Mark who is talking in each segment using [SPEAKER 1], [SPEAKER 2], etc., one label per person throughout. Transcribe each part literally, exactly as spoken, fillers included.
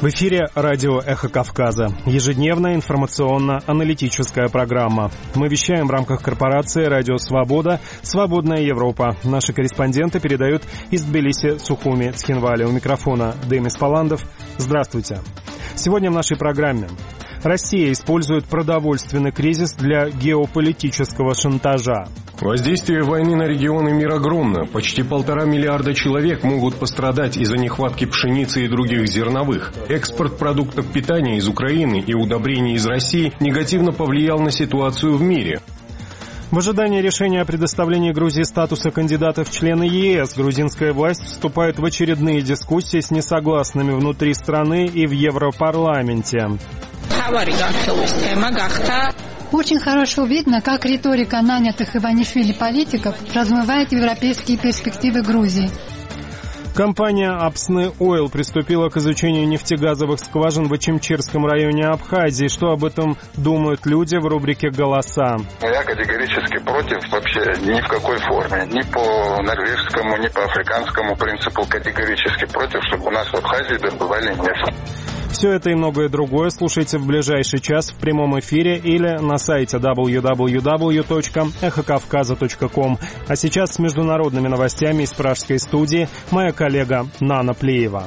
[SPEAKER 1] В эфире радио «Эхо Кавказа». Ежедневная информационно-аналитическая программа. Мы вещаем в рамках корпорации «Радио Свобода», «Свободная Европа». Наши корреспонденты передают из Тбилиси, Сухуми, Цхинвали. У микрофона Демис Паландов. Здравствуйте. Сегодня в нашей программе. Россия использует продовольственный кризис для геополитического шантажа.
[SPEAKER 2] Воздействие войны на регионы мира огромно. Почти полтора миллиарда человек могут пострадать из-за нехватки пшеницы и других зерновых. Экспорт продуктов питания из Украины и удобрений из России негативно повлиял на ситуацию в мире.
[SPEAKER 1] В ожидании решения о предоставлении Грузии статуса кандидата в члены ЕС, грузинская власть вступает в очередные дискуссии с несогласными внутри страны и в Европарламенте.
[SPEAKER 3] Очень хорошо видно, как риторика нанятых Иванишвили политиков размывает европейские перспективы Грузии.
[SPEAKER 1] Компания Апсны Ойл приступила к изучению нефтегазовых скважин в Ачимчирском районе Абхазии. Что об этом думают люди в рубрике «Голоса».
[SPEAKER 4] Я категорически против вообще ни в какой форме. Ни по норвежскому, ни по африканскому принципу категорически против, чтобы у нас в Абхазии добывали нефть.
[SPEAKER 1] Все это и многое другое слушайте в ближайший час в прямом эфире или на сайте дабл ю дабл ю дабл ю точка эхо кавказа точка ком. А сейчас с международными новостями из пражской студии моя коллега Нана Плеева.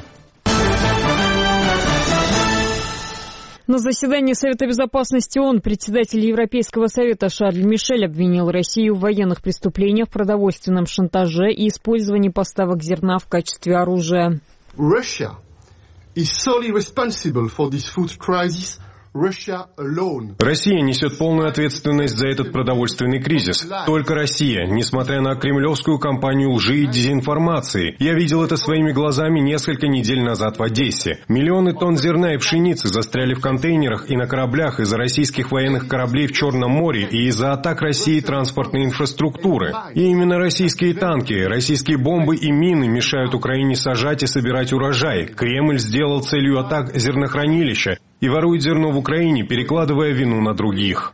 [SPEAKER 5] На заседании Совета Безопасности ООН председатель Европейского совета Шарль Мишель обвинил Россию в военных преступлениях, продовольственном шантаже и использовании поставок зерна в качестве оружия.
[SPEAKER 6] Russia is solely responsible for this food crisis.
[SPEAKER 2] Россия несет полную ответственность за этот продовольственный кризис. Только Россия, несмотря на кремлевскую кампанию лжи и дезинформации. Я видел это своими глазами несколько недель назад в Одессе. Миллионы тонн зерна и пшеницы застряли в контейнерах и на кораблях из-за российских военных кораблей в Черном море и из-за атак России транспортной инфраструктуры. И именно российские танки, российские бомбы и мины мешают Украине сажать и собирать урожай. Кремль сделал целью атак зернохранилища и ворует зерно в Украине, перекладывая вину на других.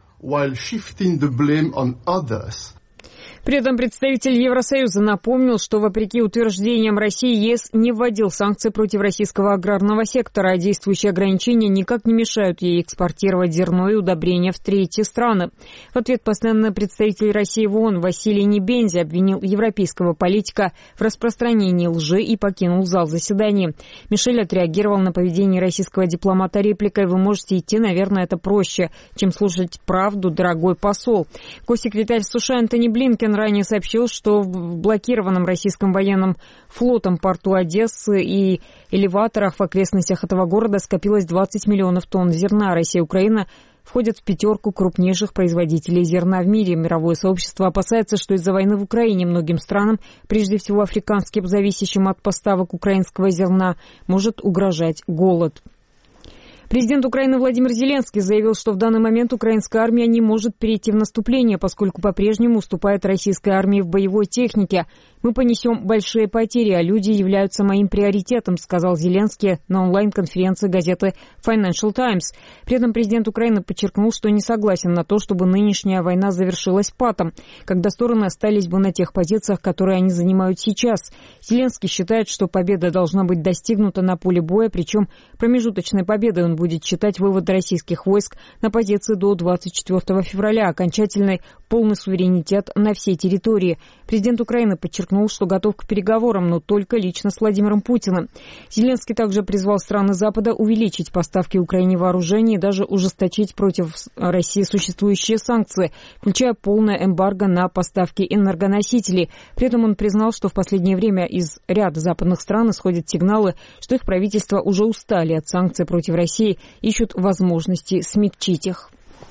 [SPEAKER 5] При этом представитель Евросоюза напомнил, что вопреки утверждениям России, ЕС не вводил санкции против российского аграрного сектора, а действующие ограничения никак не мешают ей экспортировать зерно и удобрения в третьи страны. В ответ постоянный представитель России в ООН Василий Небензи обвинил европейского политика в распространении лжи и покинул зал заседаний. Мишель отреагировал на поведение российского дипломата репликой: «Вы можете идти, наверное, это проще, чем слушать правду, дорогой посол». Госсекретарь США Антони Блинкен ранее сообщил, что в блокированном российским военным флотом порту Одессы и элеваторах в окрестностях этого города скопилось двадцать миллионов тонн зерна. Россия и Украина входят в пятерку крупнейших производителей зерна в мире. Мировое сообщество опасается, что из-за войны в Украине многим странам, прежде всего африканским, зависящим от поставок украинского зерна, может угрожать голод. Президент Украины Владимир Зеленский заявил, что в данный момент украинская армия не может перейти в наступление, поскольку по-прежнему уступает российской армии в боевой технике. «Мы понесем большие потери, а люди являются моим приоритетом», сказал Зеленский на онлайн-конференции газеты Financial Times. При этом президент Украины подчеркнул, что не согласен на то, чтобы нынешняя война завершилась патом, когда стороны остались бы на тех позициях, которые они занимают сейчас. Зеленский считает, что победа должна быть достигнута на поле боя, причем промежуточной победой он будет считать вывод российских войск на позиции до двадцать четвёртого февраля, окончательный полный суверенитет на всей территории. Президент Украины подчеркнул, что готов к переговорам, но только лично с Владимиром Путиным. Зеленский также призвал страны Запада увеличить поставки Украине вооружений и даже ужесточить против России существующие санкции, включая полное эмбарго на поставки энергоносителей. При этом он признал, что в последнее время из ряда западных стран исходят сигналы, что их правительства уже устали от санкций против России, ищут возможности смягчить их.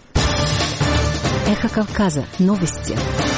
[SPEAKER 7] Эхо Кавказа. Новости.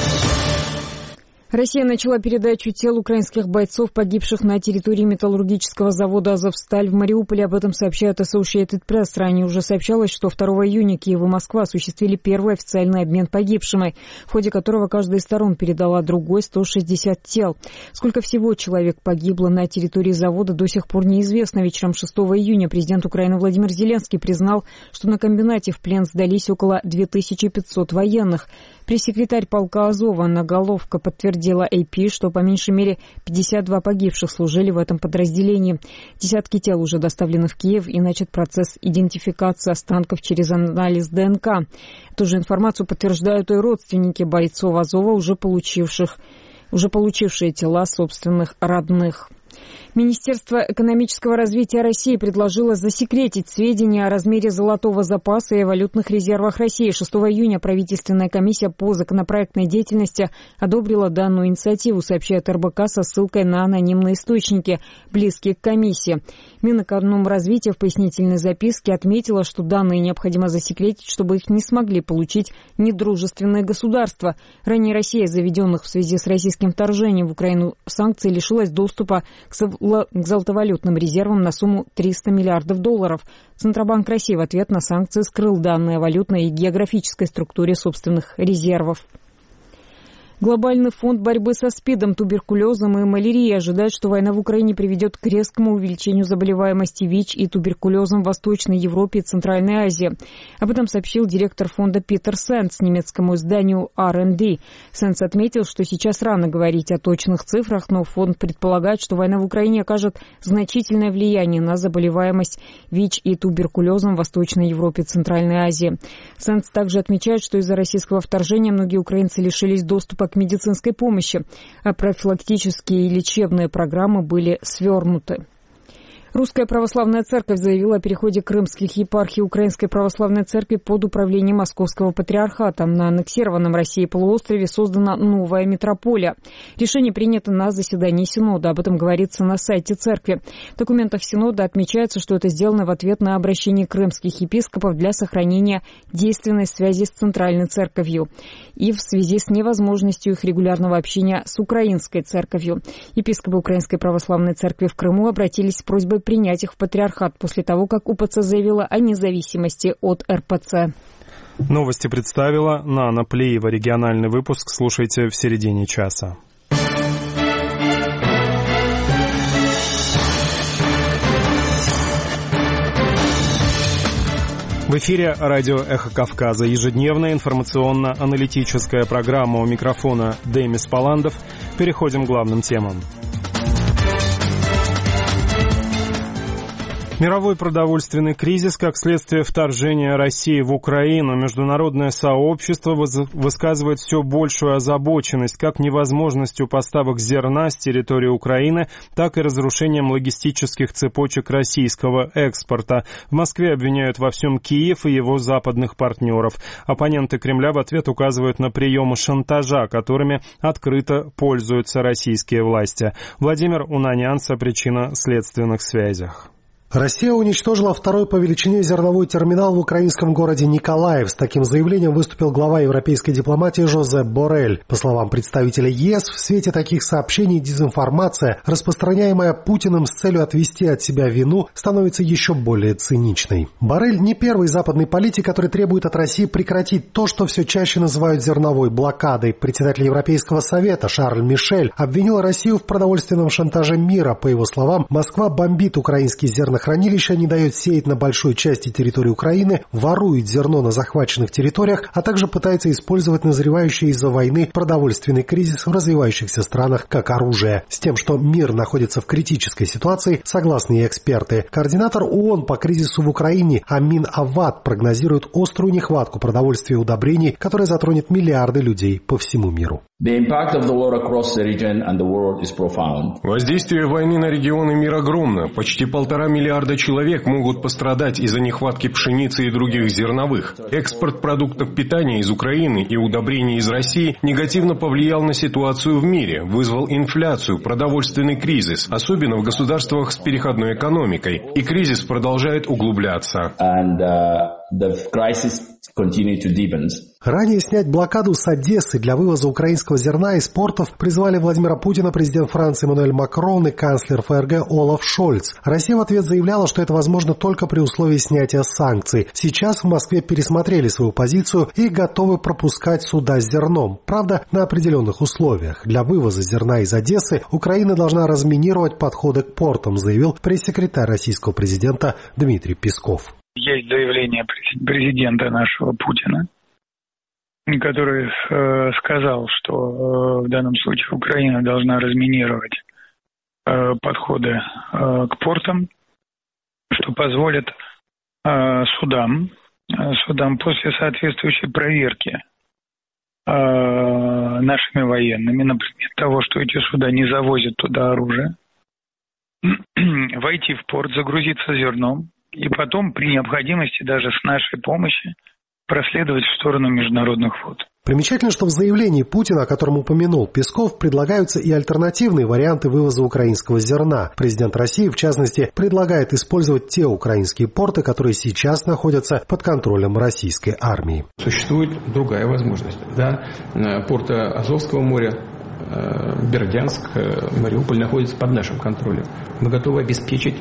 [SPEAKER 5] Россия начала передачу тел украинских бойцов, погибших на территории металлургического завода «Азовсталь» в Мариуполе. Об этом сообщает Associated Press. Ранее уже сообщалось, что второго июня Киев и Москва осуществили первый официальный обмен погибшими, в ходе которого каждая из сторон передала другой сто шестьдесят тел. Сколько всего человек погибло на территории завода, до сих пор неизвестно. Вечером шестого июня президент Украины Владимир Зеленский признал, что на комбинате в плен сдались около две тысячи пятьсот военных. Пресс-секретарь полка Азова Анна Головка подтвердила отдела эй пи, что по меньшей мере пятьдесят два погибших служили в этом подразделении. Десятки тел уже доставлены в Киев и начат процесс идентификации останков через анализ ДНК. Ту же информацию подтверждают и родственники бойцов Азова, уже получивших, уже получившие тела собственных родных. Министерство экономического развития России предложило засекретить сведения о размере золотого запаса и валютных резервах России. шестого июня правительственная комиссия по законопроектной деятельности одобрила данную инициативу, сообщает эр бэ ка со ссылкой на анонимные источники, близкие к комиссии. Минэкономразвития в пояснительной записке отметила, что данные необходимо засекретить, чтобы их не смогли получить недружественные государства. Ранее Россия, заведенных в связи с российским вторжением в Украину санкций, лишилась доступа к золотовалютным резервам на сумму триста миллиардов долларов. Центробанк России в ответ на санкции скрыл данные о валютной и географической структуре собственных резервов. Глобальный фонд борьбы со СПИДом, туберкулезом и малярией ожидает, что война в Украине приведет к резкому увеличению заболеваемости ВИЧ и туберкулезом в Восточной Европе и Центральной Азии. Об этом сообщил директор фонда Питер Сенс немецкому изданию ар энд ди. Сенс отметил, что сейчас рано говорить о точных цифрах, но фонд предполагает, что война в Украине окажет значительное влияние на заболеваемость ВИЧ и туберкулезом в Восточной Европе и Центральной Азии. Сенс также отмечает, что из-за российского вторжения многие украинцы лишились доступа к медицинской помощи, а профилактические и лечебные программы были свернуты. Русская православная церковь заявила о переходе крымских епархий Украинской православной церкви под управление Московского патриархата. На аннексированном Россией полуострове создана новая митрополия. Решение принято на заседании Синода. Об этом говорится на сайте церкви. В документах Синода отмечается, что это сделано в ответ на обращение крымских епископов для сохранения действенной связи с Центральной церковью и в связи с невозможностью их регулярного общения с Украинской церковью. Епископы Украинской православной церкви в Крыму обратились с просьбой принять их в патриархат после того, как у пэ цэ заявила о независимости от эр пэ цэ.
[SPEAKER 1] Новости представила Нана Плеева. Региональный выпуск слушайте в середине часа. В эфире радио «Эхо Кавказа». Ежедневная информационно-аналитическая программа. У микрофона Демис Паландов. Переходим к главным темам. Мировой продовольственный кризис как следствие вторжения России в Украину. Международное сообщество высказывает все большую озабоченность как невозможностью поставок зерна с территории Украины, так и разрушением логистических цепочек российского экспорта. В Москве обвиняют во всем Киев и его западных партнеров. Оппоненты Кремля в ответ указывают на приемы шантажа, которыми открыто пользуются российские власти. Владимир Унанянц о причинно-следственных связях.
[SPEAKER 7] Россия уничтожила второй по величине зерновой терминал в украинском городе Николаев. С таким заявлением выступил глава европейской дипломатии Жозеп Боррель. По словам представителя ЕС, в свете таких сообщений дезинформация, распространяемая Путиным с целью отвести от себя вину, становится еще более циничной. Боррель не первый западный политик, который требует от России прекратить то, что все чаще называют зерновой блокадой. Председатель Европейского совета Шарль Мишель обвинил Россию в продовольственном шантаже мира. По его словам, Москва бомбит украинский зернохранилища, Хранилище не дает сеять на большой части территории Украины, ворует зерно на захваченных территориях, а также пытается использовать назревающий из-за войны продовольственный кризис в развивающихся странах как оружие. С тем, что мир находится в критической ситуации, согласны и эксперты. Координатор ООН по кризису в Украине Амин Авад прогнозирует острую нехватку продовольствия и удобрений, которая затронет миллиарды людей по всему миру.
[SPEAKER 2] Воздействие войны на регионы мира огромно. Почти полтора миллиарда человек могут пострадать из-за нехватки пшеницы и других зерновых. Экспорт продуктов питания из Украины и удобрений из России негативно повлиял на ситуацию в мире, вызвал инфляцию, продовольственный кризис, особенно в государствах с переходной экономикой. И кризис продолжает углубляться. And, uh, the crisis continue to deepen.
[SPEAKER 7] Ранее снять блокаду с Одессы для вывоза украинского зерна из портов призвали Владимира Путина, президент Франции Эммануэль Макрон и канцлер эф эр гэ Олаф Шольц. Россия в ответ заявляла, что это возможно только при условии снятия санкций. Сейчас в Москве пересмотрели свою позицию и готовы пропускать суда с зерном. Правда, на определенных условиях. Для вывоза зерна из Одессы Украина должна разминировать подходы к портам, заявил пресс-секретарь российского президента Дмитрий Песков.
[SPEAKER 8] Есть заявление президента нашего Путина который э, сказал, что э, в данном случае Украина должна разминировать э, подходы э, к портам, что позволит э, судам, э, судам после соответствующей проверки э, нашими военными, например, того, что эти суда не завозят туда оружие, войти в порт, загрузиться зерном и потом при необходимости даже с нашей помощью проследовать в сторону международных вод.
[SPEAKER 7] Примечательно, что в заявлении Путина, о котором упомянул Песков, предлагаются и альтернативные варианты вывоза украинского зерна. Президент России, в частности, предлагает использовать те украинские порты, которые сейчас находятся под контролем российской армии.
[SPEAKER 9] Существует другая возможность. Да? Порты Азовского моря, Бердянск, Мариуполь находятся под нашим контролем. Мы готовы обеспечить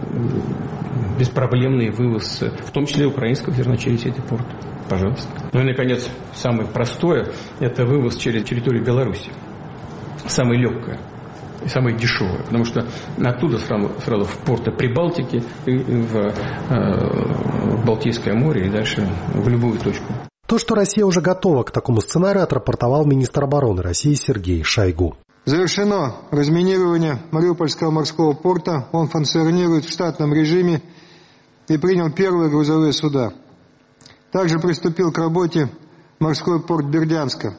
[SPEAKER 9] беспроблемный вывоз, в том числе украинского зерна, через эти порты. Пожалуйста. Ну и, наконец, самое простое – это вывоз через территорию Беларуси. Самое легкое и самое дешевое. Потому что оттуда сразу, сразу в порты Прибалтики, и в, э, в Балтийское море и дальше в любую точку.
[SPEAKER 7] То, что Россия уже готова к такому сценарию, отрапортовал министр обороны России Сергей Шойгу.
[SPEAKER 10] Завершено разминирование Мариупольского морского порта. Он функционирует в штатном режиме и принял первые грузовые суда. Также приступил к работе морской порт Бердянска.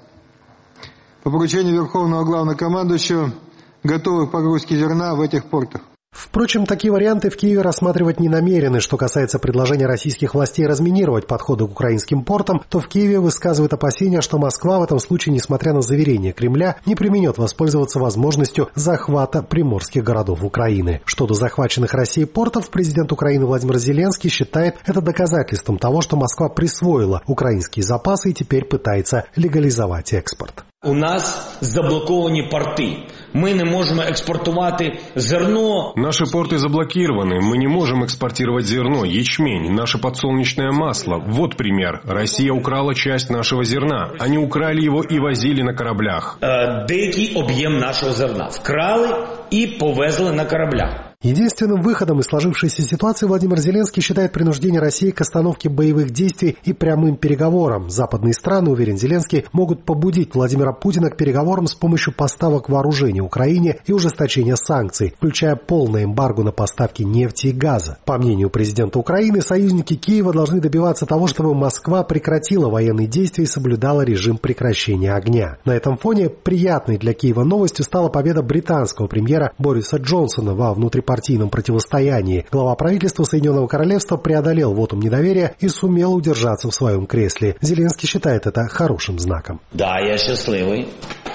[SPEAKER 10] По поручению Верховного Главнокомандующего готовы к погрузке зерна в этих портах.
[SPEAKER 7] Впрочем, такие варианты в Киеве рассматривать не намерены. Что касается предложения российских властей разминировать подходы к украинским портам, то в Киеве высказывают опасения, что Москва в этом случае, несмотря на заверения Кремля, не преминет воспользоваться возможностью захвата приморских городов Украины. Что до захваченных Россией портов, президент Украины Владимир Зеленский считает это доказательством того, что Москва присвоила украинские запасы и теперь пытается легализовать экспорт.
[SPEAKER 11] У нас заблоковані порти. Мы не можем экспортувати зерно.
[SPEAKER 2] Наши порты заблокированы. Мы не можем экспортировать зерно, ячмень, наше подсолнечное масло. Вот пример. Россия украла часть нашего зерна. Они украли его и возили на кораблях.
[SPEAKER 11] Э, деякий объем нашего зерна вкрали и повезли на кораблях.
[SPEAKER 7] Единственным выходом из сложившейся ситуации Владимир Зеленский считает принуждение России к остановке боевых действий и прямым переговорам. Западные страны, уверен Зеленский, могут побудить Владимира Путина к переговорам с помощью поставок вооружений Украине и ужесточения санкций, включая полное эмбарго на поставки нефти и газа. По мнению президента Украины, союзники Киева должны добиваться того, чтобы Москва прекратила военные действия и соблюдала режим прекращения огня. На этом фоне приятной для Киева новостью стала победа британского премьера Бориса Джонсона во внутрипартийном партийном противостоянии. Глава правительства Соединенного Королевства преодолел вотум недоверия и сумел удержаться в своем кресле. Зеленский считает это хорошим знаком.
[SPEAKER 11] Да, я счастливый.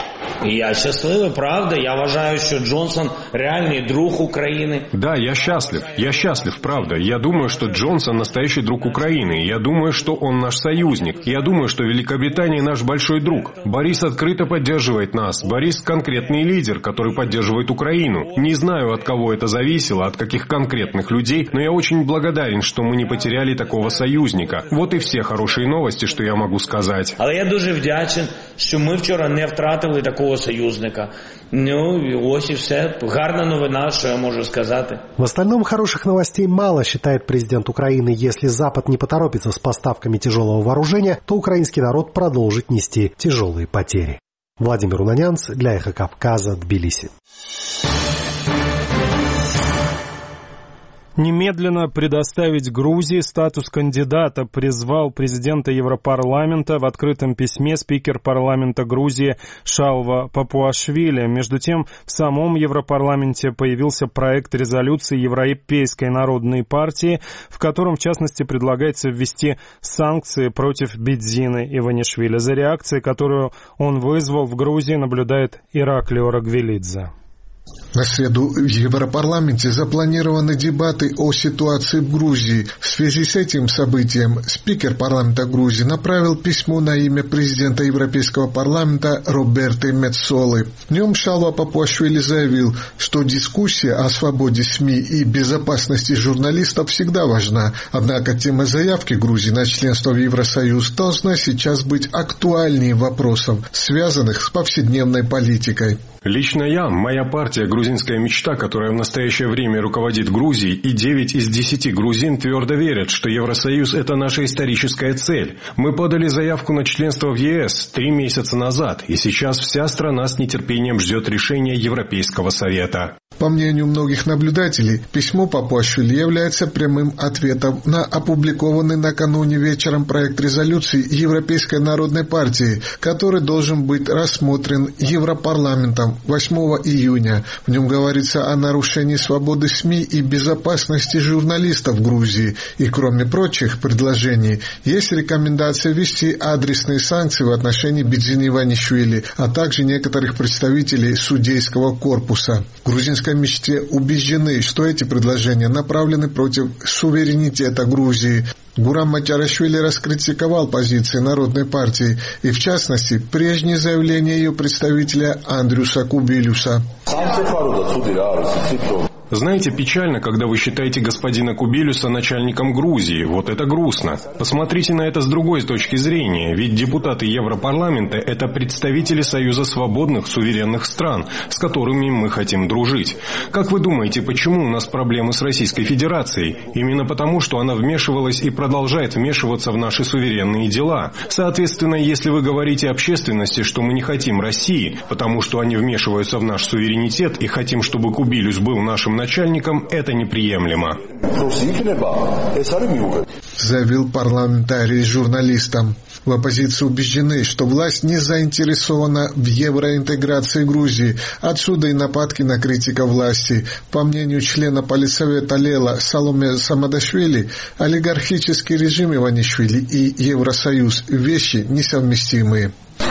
[SPEAKER 11] Я счастливый, правда. Я вважаю, что Джонсон реальный друг Украины.
[SPEAKER 2] Да, я счастлив. Я счастлив, правда. Я думаю, что Джонсон настоящий друг Украины. Я думаю, что он наш союзник. Я думаю, что Великобритания наш большой друг. Борис открыто поддерживает нас. Борис конкретный лидер, который поддерживает Украину. Не знаю, от кого это зависело, от каких конкретных людей, но я очень благодарен, что мы не потеряли такого союзника. Вот и все хорошие новости, что я могу сказать.
[SPEAKER 11] Але я дуже вдячен, що ми вчора не втратили такого союзника. Ну, ось і все. Гарна новина, що я можу сказати.
[SPEAKER 7] В остальном хороших новостей мало, считает президент Украины. Если Запад не поторопится с поставками тяжелого вооружения, то украинский народ продолжит нести тяжелые потери. Владимир Унанянц для Эхо Кавказа, Тбилиси.
[SPEAKER 1] Немедленно предоставить Грузии статус кандидата призвал президента Европарламента в открытом письме спикер парламента Грузии Шалва Папуашвили. Между тем, в самом Европарламенте появился проект резолюции Европейской народной партии, в котором, в частности, предлагается ввести санкции против Бедзины Иванишвили. За реакцией, которую он вызвал в Грузии, наблюдает Ираклио Рагвелидзе.
[SPEAKER 12] На среду в Европарламенте запланированы дебаты о ситуации в Грузии. В связи с этим событием спикер парламента Грузии направил письмо на имя президента Европейского парламента Роберто Меццолы. В нем Шалва Папуашвили заявил, что дискуссия о свободе СМИ и безопасности журналистов всегда важна. Однако тема заявки Грузии на членство в Евросоюз должна сейчас быть актуальнее вопросов, связанных с повседневной политикой.
[SPEAKER 2] Лично я, моя партия партия «Грузинская мечта», которая в настоящее время руководит Грузией, и девять из десяти грузин твердо верят, что Евросоюз – это наша историческая цель. Мы подали заявку на членство в ЕС три месяца назад, и сейчас вся страна с нетерпением ждет решения Европейского совета.
[SPEAKER 12] По мнению многих наблюдателей, письмо Папуашвили является прямым ответом на опубликованный накануне вечером проект резолюции Европейской народной партии, который должен быть рассмотрен Европарламентом восьмого июня. В нем говорится о нарушении свободы СМИ и безопасности журналистов в Грузии. И кроме прочих предложений, есть рекомендация ввести адресные санкции в отношении Бидзины Иванишвили, а также некоторых представителей судейского корпуса. Грузинская мечте убеждены, что эти предложения направлены против суверенитета Грузии. Гурам Мачарашвили раскритиковал позиции Народной партии и, в частности, прежние заявления ее представителя Андрюса Кубилюса.
[SPEAKER 2] Знаете, печально, когда вы считаете господина Кубилюса начальником Грузии. Вот это грустно. Посмотрите на это с другой точки зрения. Ведь депутаты Европарламента – это представители Союза свободных, суверенных стран, с которыми мы хотим дружить. Как вы думаете, почему у нас проблемы с Российской Федерацией? Именно потому, что она вмешивалась и продолжает вмешиваться в наши суверенные дела. Соответственно, если вы говорите общественности, что мы не хотим России, потому что они вмешиваются в наш суверенитет и хотим, чтобы Кубилюс был нашим начальником, это неприемлемо.
[SPEAKER 12] Заявил парламентарий журналистам. В оппозиции убеждены, что власть не заинтересована в евроинтеграции Грузии. Отсюда и нападки на критика власти. По мнению члена Политсовета Лела Саломе Самадашвили, олигархический режим Иванишвили и Евросоюз – вещи несовместимые.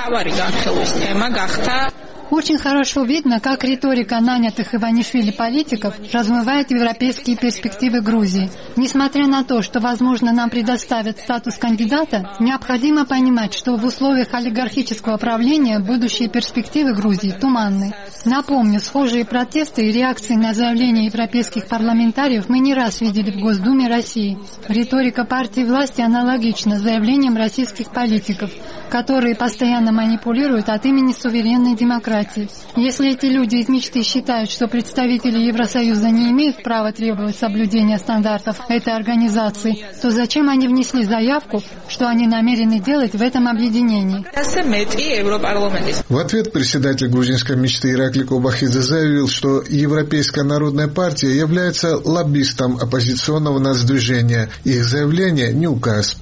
[SPEAKER 3] Очень хорошо видно, как риторика нанятых Иванишвили политиков размывает европейские перспективы Грузии. Несмотря на то, что, возможно, нам предоставят статус кандидата, необходимо понимать, что в условиях олигархического правления будущие перспективы Грузии туманны. Напомню, схожие протесты и реакции на заявления европейских парламентариев мы не раз видели в Госдуме России. Риторика партии власти аналогична заявлениям российских политиков, которые постоянно манипулируют от имени суверенной демократии. Если эти люди из мечты считают, что представители Евросоюза не имеют права требовать соблюдения стандартов этой организации, то зачем они внесли заявку, что они намерены делать в этом объединении?
[SPEAKER 12] В ответ председатель грузинской мечты Иракли Кобахидзе заявил, что Европейская народная партия является лоббистом оппозиционного нацдвижения. Их заявление не указ.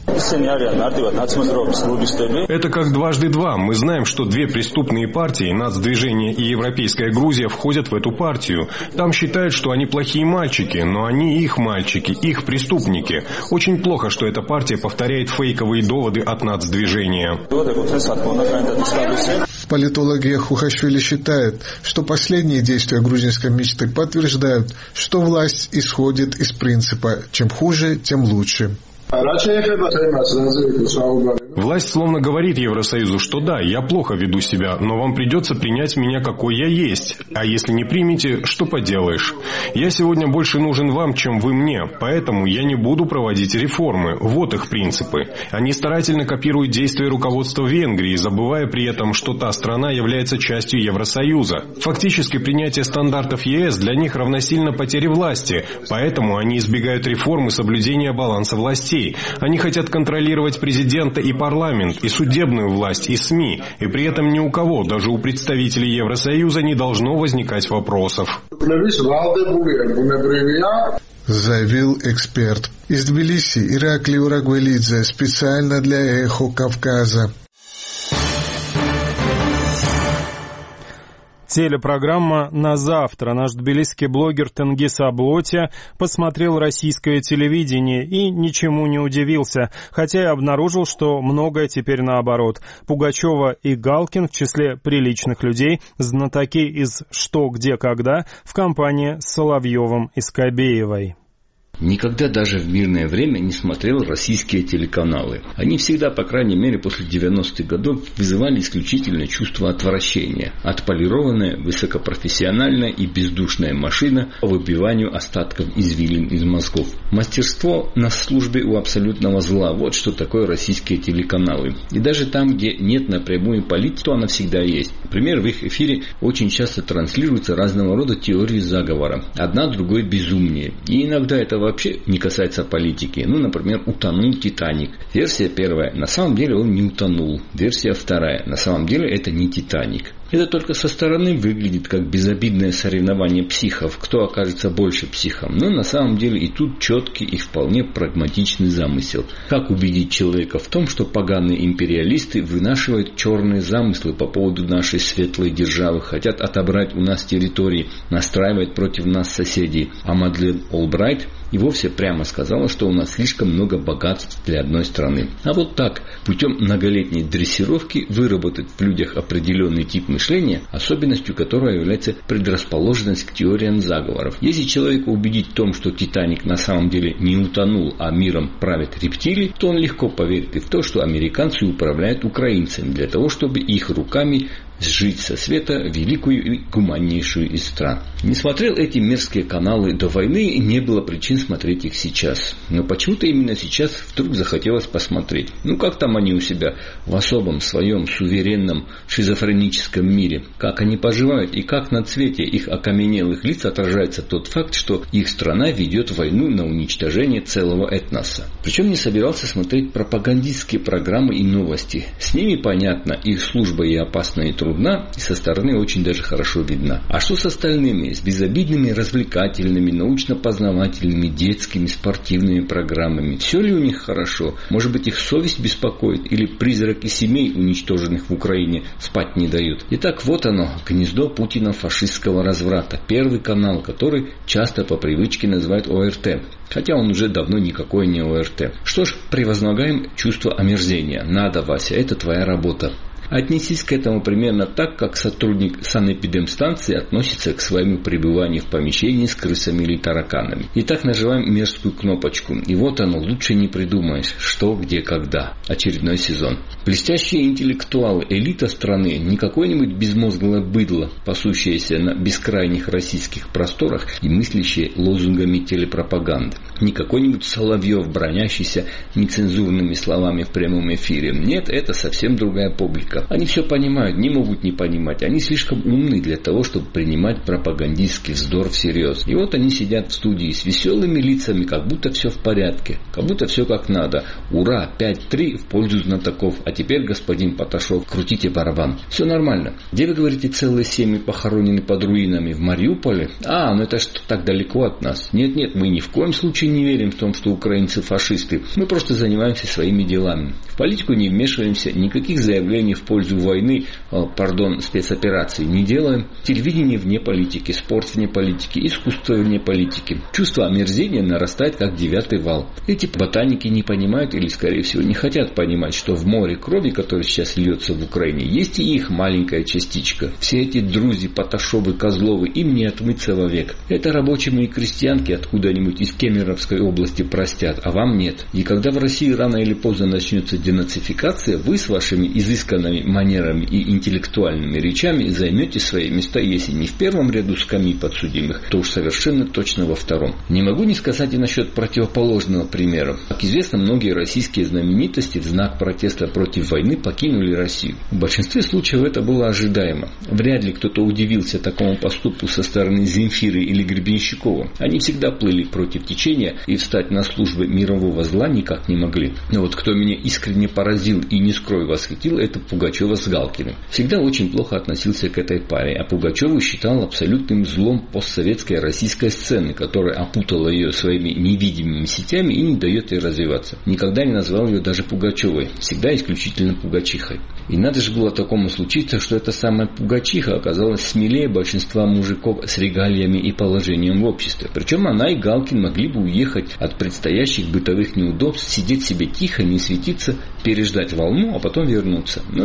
[SPEAKER 2] Это как дважды два. Мы знаем, что две преступные партии, нацдвижение и Европейская Грузия, входят в эту партию. Там считают, что они плохие мальчики, но они их мальчики, их преступники. Очень плохо, что эта партия повторяет фейковые доводы от нацдвижения.
[SPEAKER 12] Политологи Хухашвили считают, что последние действия грузинской мечты подтверждают, что власть исходит из принципа «чем хуже, тем лучше».
[SPEAKER 2] Власть словно говорит Евросоюзу, что да, я плохо веду себя, но вам придется принять меня, какой я есть. А если не примете, что поделаешь? Я сегодня больше нужен вам, чем вы мне, поэтому я не буду проводить реформы. Вот их принципы. Они старательно копируют действия руководства Венгрии, забывая при этом, что та страна является частью Евросоюза. Фактически принятие стандартов ЕС для них равносильно потере власти, поэтому они избегают реформ и соблюдения баланса властей. Они хотят контролировать президента и парламент, и судебную власть, и СМИ, и при этом ни у кого, даже у представителей Евросоюза, не должно возникать вопросов.
[SPEAKER 12] Заявил эксперт. Из Тбилиси Иракли Урагвелидзе специально для «Эхо Кавказа».
[SPEAKER 1] Телепрограмма «На завтра». Наш тбилисский блогер Тенгиз Аблотя посмотрел российское телевидение и ничему не удивился, хотя и обнаружил, что многое теперь наоборот. Пугачева и Галкин в числе приличных людей, знатоки из «Что, где, когда» в компании с Соловьевым и Скобеевой.
[SPEAKER 13] Никогда даже в мирное время не смотрел российские телеканалы. Они всегда, по крайней мере после девяностых годов, вызывали исключительное чувство отвращения. Отполированная, высокопрофессиональная и бездушная машина по выбиванию остатков извилин из мозгов. Мастерство на службе у абсолютного зла. Вот что такое российские телеканалы. И даже там, где нет напрямую политики, то она всегда есть. Например, в их эфире очень часто транслируются разного рода теории заговора. Одна другой безумнее. И иногда это вообще не касается политики. Ну, например, утонул Титаник. Версия первая. На самом деле он не утонул. Версия вторая. На самом деле это не Титаник. Это только со стороны выглядит как безобидное соревнование психов, кто окажется больше психом. Но на самом деле и тут четкий и вполне прагматичный замысел. Как убедить человека в том, что поганые империалисты вынашивают черные замыслы по поводу нашей светлой державы, хотят отобрать у нас территории, настраивать против нас соседей. А Мадлен Олбрайт и вовсе прямо сказала, что у нас слишком много богатств для одной страны. А вот так, путем многолетней дрессировки, выработать в людях определенный тип мышления, особенностью которого является предрасположенность к теориям заговоров. Если человека убедить в том, что Титаник на самом деле не утонул, а миром правят рептилии, то он легко поверит и в то, что американцы управляют украинцами для того, чтобы их руками сжить со света великую и гуманнейшую из стран. Не смотрел эти мерзкие каналы до войны, и не было причин смотреть их сейчас. Но почему-то именно сейчас вдруг захотелось посмотреть. Ну как там они у себя в особом своем суверенном шизофреническом мире? Как они поживают и как на цвете их окаменелых лиц отражается тот факт, что их страна ведет войну на уничтожение целого этноса. Причем не собирался смотреть пропагандистские программы и новости. С ними понятно, их служба и опасна и трудна, и со стороны очень даже хорошо видна. А что с остальными? С безобидными, развлекательными, научно-познавательными, детскими, спортивными программами? Все ли у них хорошо? Может быть, их совесть беспокоит? Или призраки семей, уничтоженных в Украине, спать не дают? Итак, вот оно, гнездо Путина фашистского разврата. Первый канал, который часто по привычке называют О Р Т. Хотя он уже давно никакой не О Р Т. Что ж, превозмогаем чувство омерзения. Надо, Вася, это твоя работа. Отнесись к этому примерно так, как сотрудник санэпидемстанции относится к своему пребыванию в помещении с крысами или тараканами. Итак, нажимаем мерзкую кнопочку. И вот оно, лучше не придумаешь, что, где, когда. Очередной сезон. Блестящие интеллектуалы, элита страны, не какое-нибудь безмозглое быдло, пасущееся на бескрайних российских просторах и мыслящее лозунгами телепропаганды. Не какой-нибудь Соловьев, бронящийся нецензурными словами в прямом эфире. Нет, это совсем другая публика. Они все понимают, не могут не понимать. Они слишком умны для того, чтобы принимать пропагандистский вздор всерьез. И вот они сидят в студии с веселыми лицами, как будто все в порядке. Как будто все как надо. Ура, пять три в пользу знатоков. А теперь, господин Паташов, крутите барабан. Все нормально. Где, вы говорите, целые семьи похоронены под руинами? В Мариуполе? А, ну это что так далеко от нас. Нет, нет, мы ни в коем случае не верим в том, что украинцы фашисты. Мы просто занимаемся своими делами. В политику не вмешиваемся, никаких заявлений в пользу войны, пардон, спецопераций не делаем. Телевидение вне политики, спорт вне политики, искусство вне политики. Чувство омерзения нарастает, как девятый вал. Эти ботаники не понимают или, скорее всего, не хотят понимать, что в море крови, которое сейчас льется в Украине, есть и их маленькая частичка. Все эти друзья, Паташовы, Козловы, им не отмыться вовек. Это рабочим и крестьянки откуда-нибудь из Кемеровской области простят, а вам нет. И когда в России рано или поздно начнется денацификация, вы с вашими изысканными манерами и интеллектуальными речами займете свои места, если не в первом ряду скамей подсудимых, то уж совершенно точно во втором. Не могу не сказать и насчет противоположного примера. Как известно, многие российские знаменитости в знак протеста против войны покинули Россию. В большинстве случаев это было ожидаемо. Вряд ли кто-то удивился такому поступку со стороны Земфиры или Гребенщикова. Они всегда плыли против течения и встать на службу мирового зла никак не могли. Но вот кто меня искренне поразил и, не скрою, восхитил, это Пугачева с Галкиным. Всегда очень плохо относился к этой паре, а Пугачеву считал абсолютным злом постсоветской российской сцены, которая опутала ее своими невидимыми сетями и не дает ей развиваться. Никогда не назвал ее даже Пугачевой, всегда исключительно Пугачихой. И надо же было такому случиться, что эта самая Пугачиха оказалась смелее большинства мужиков с регалиями и положением в обществе. Причем она и Галкин могли бы уехать от предстоящих бытовых неудобств, сидеть себе тихо, не светиться, переждать волну, а потом вернуться. Но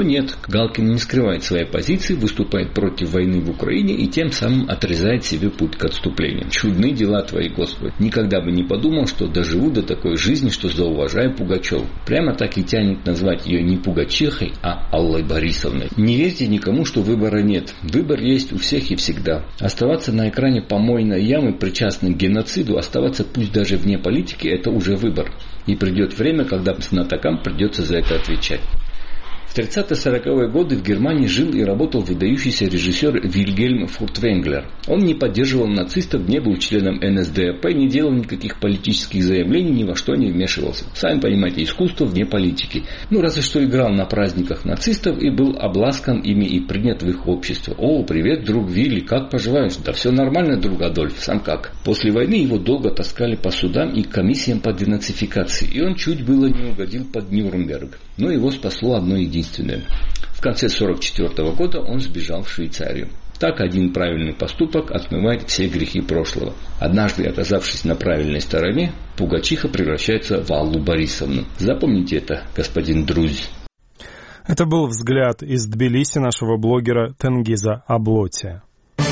[SPEAKER 13] нет, Галкин не скрывает своей позиции, выступает против войны в Украине и тем самым отрезает себе путь к отступлению. Чудны дела твои, Господи. Никогда бы не подумал, что доживу до такой жизни, что зауважаю Пугачеву. Прямо так и тянет назвать ее не Пугачихой, а Аллой Борисовной. Не верьте никому, что выбора нет. Выбор есть у всех и всегда. Оставаться на экране помойной ямы, причастным к геноциду, оставаться пусть даже вне политики, это уже выбор. И придет время, когда знатокам придется за это отвечать. В тридцатые-сороковые годы в Германии жил и работал выдающийся режиссер Вильгельм Фуртвенглер. Он не поддерживал нацистов, не был членом эн эс дэ эр пэ, не делал никаких политических заявлений, ни во что не вмешивался. Сами понимаете, искусство вне политики. Ну, разве что играл на праздниках нацистов и был обласкан ими и принят в их общество. О, привет, друг Вилли, как поживаешь? Да все нормально, друг Адольф, сам как? После войны его долго таскали по судам и комиссиям по денацификации, и он чуть было не угодил под Нюрнберг. Но его спасло одно единственное. В конце сорок четвёртого года он сбежал в Швейцарию. Так один правильный поступок отмывает все грехи прошлого. Однажды, оказавшись на правильной стороне, Пугачиха превращается в Аллу Борисовну. Запомните это, господин Друзь.
[SPEAKER 1] Это был взгляд из Тбилиси нашего блогера Тенгиза Аблоти.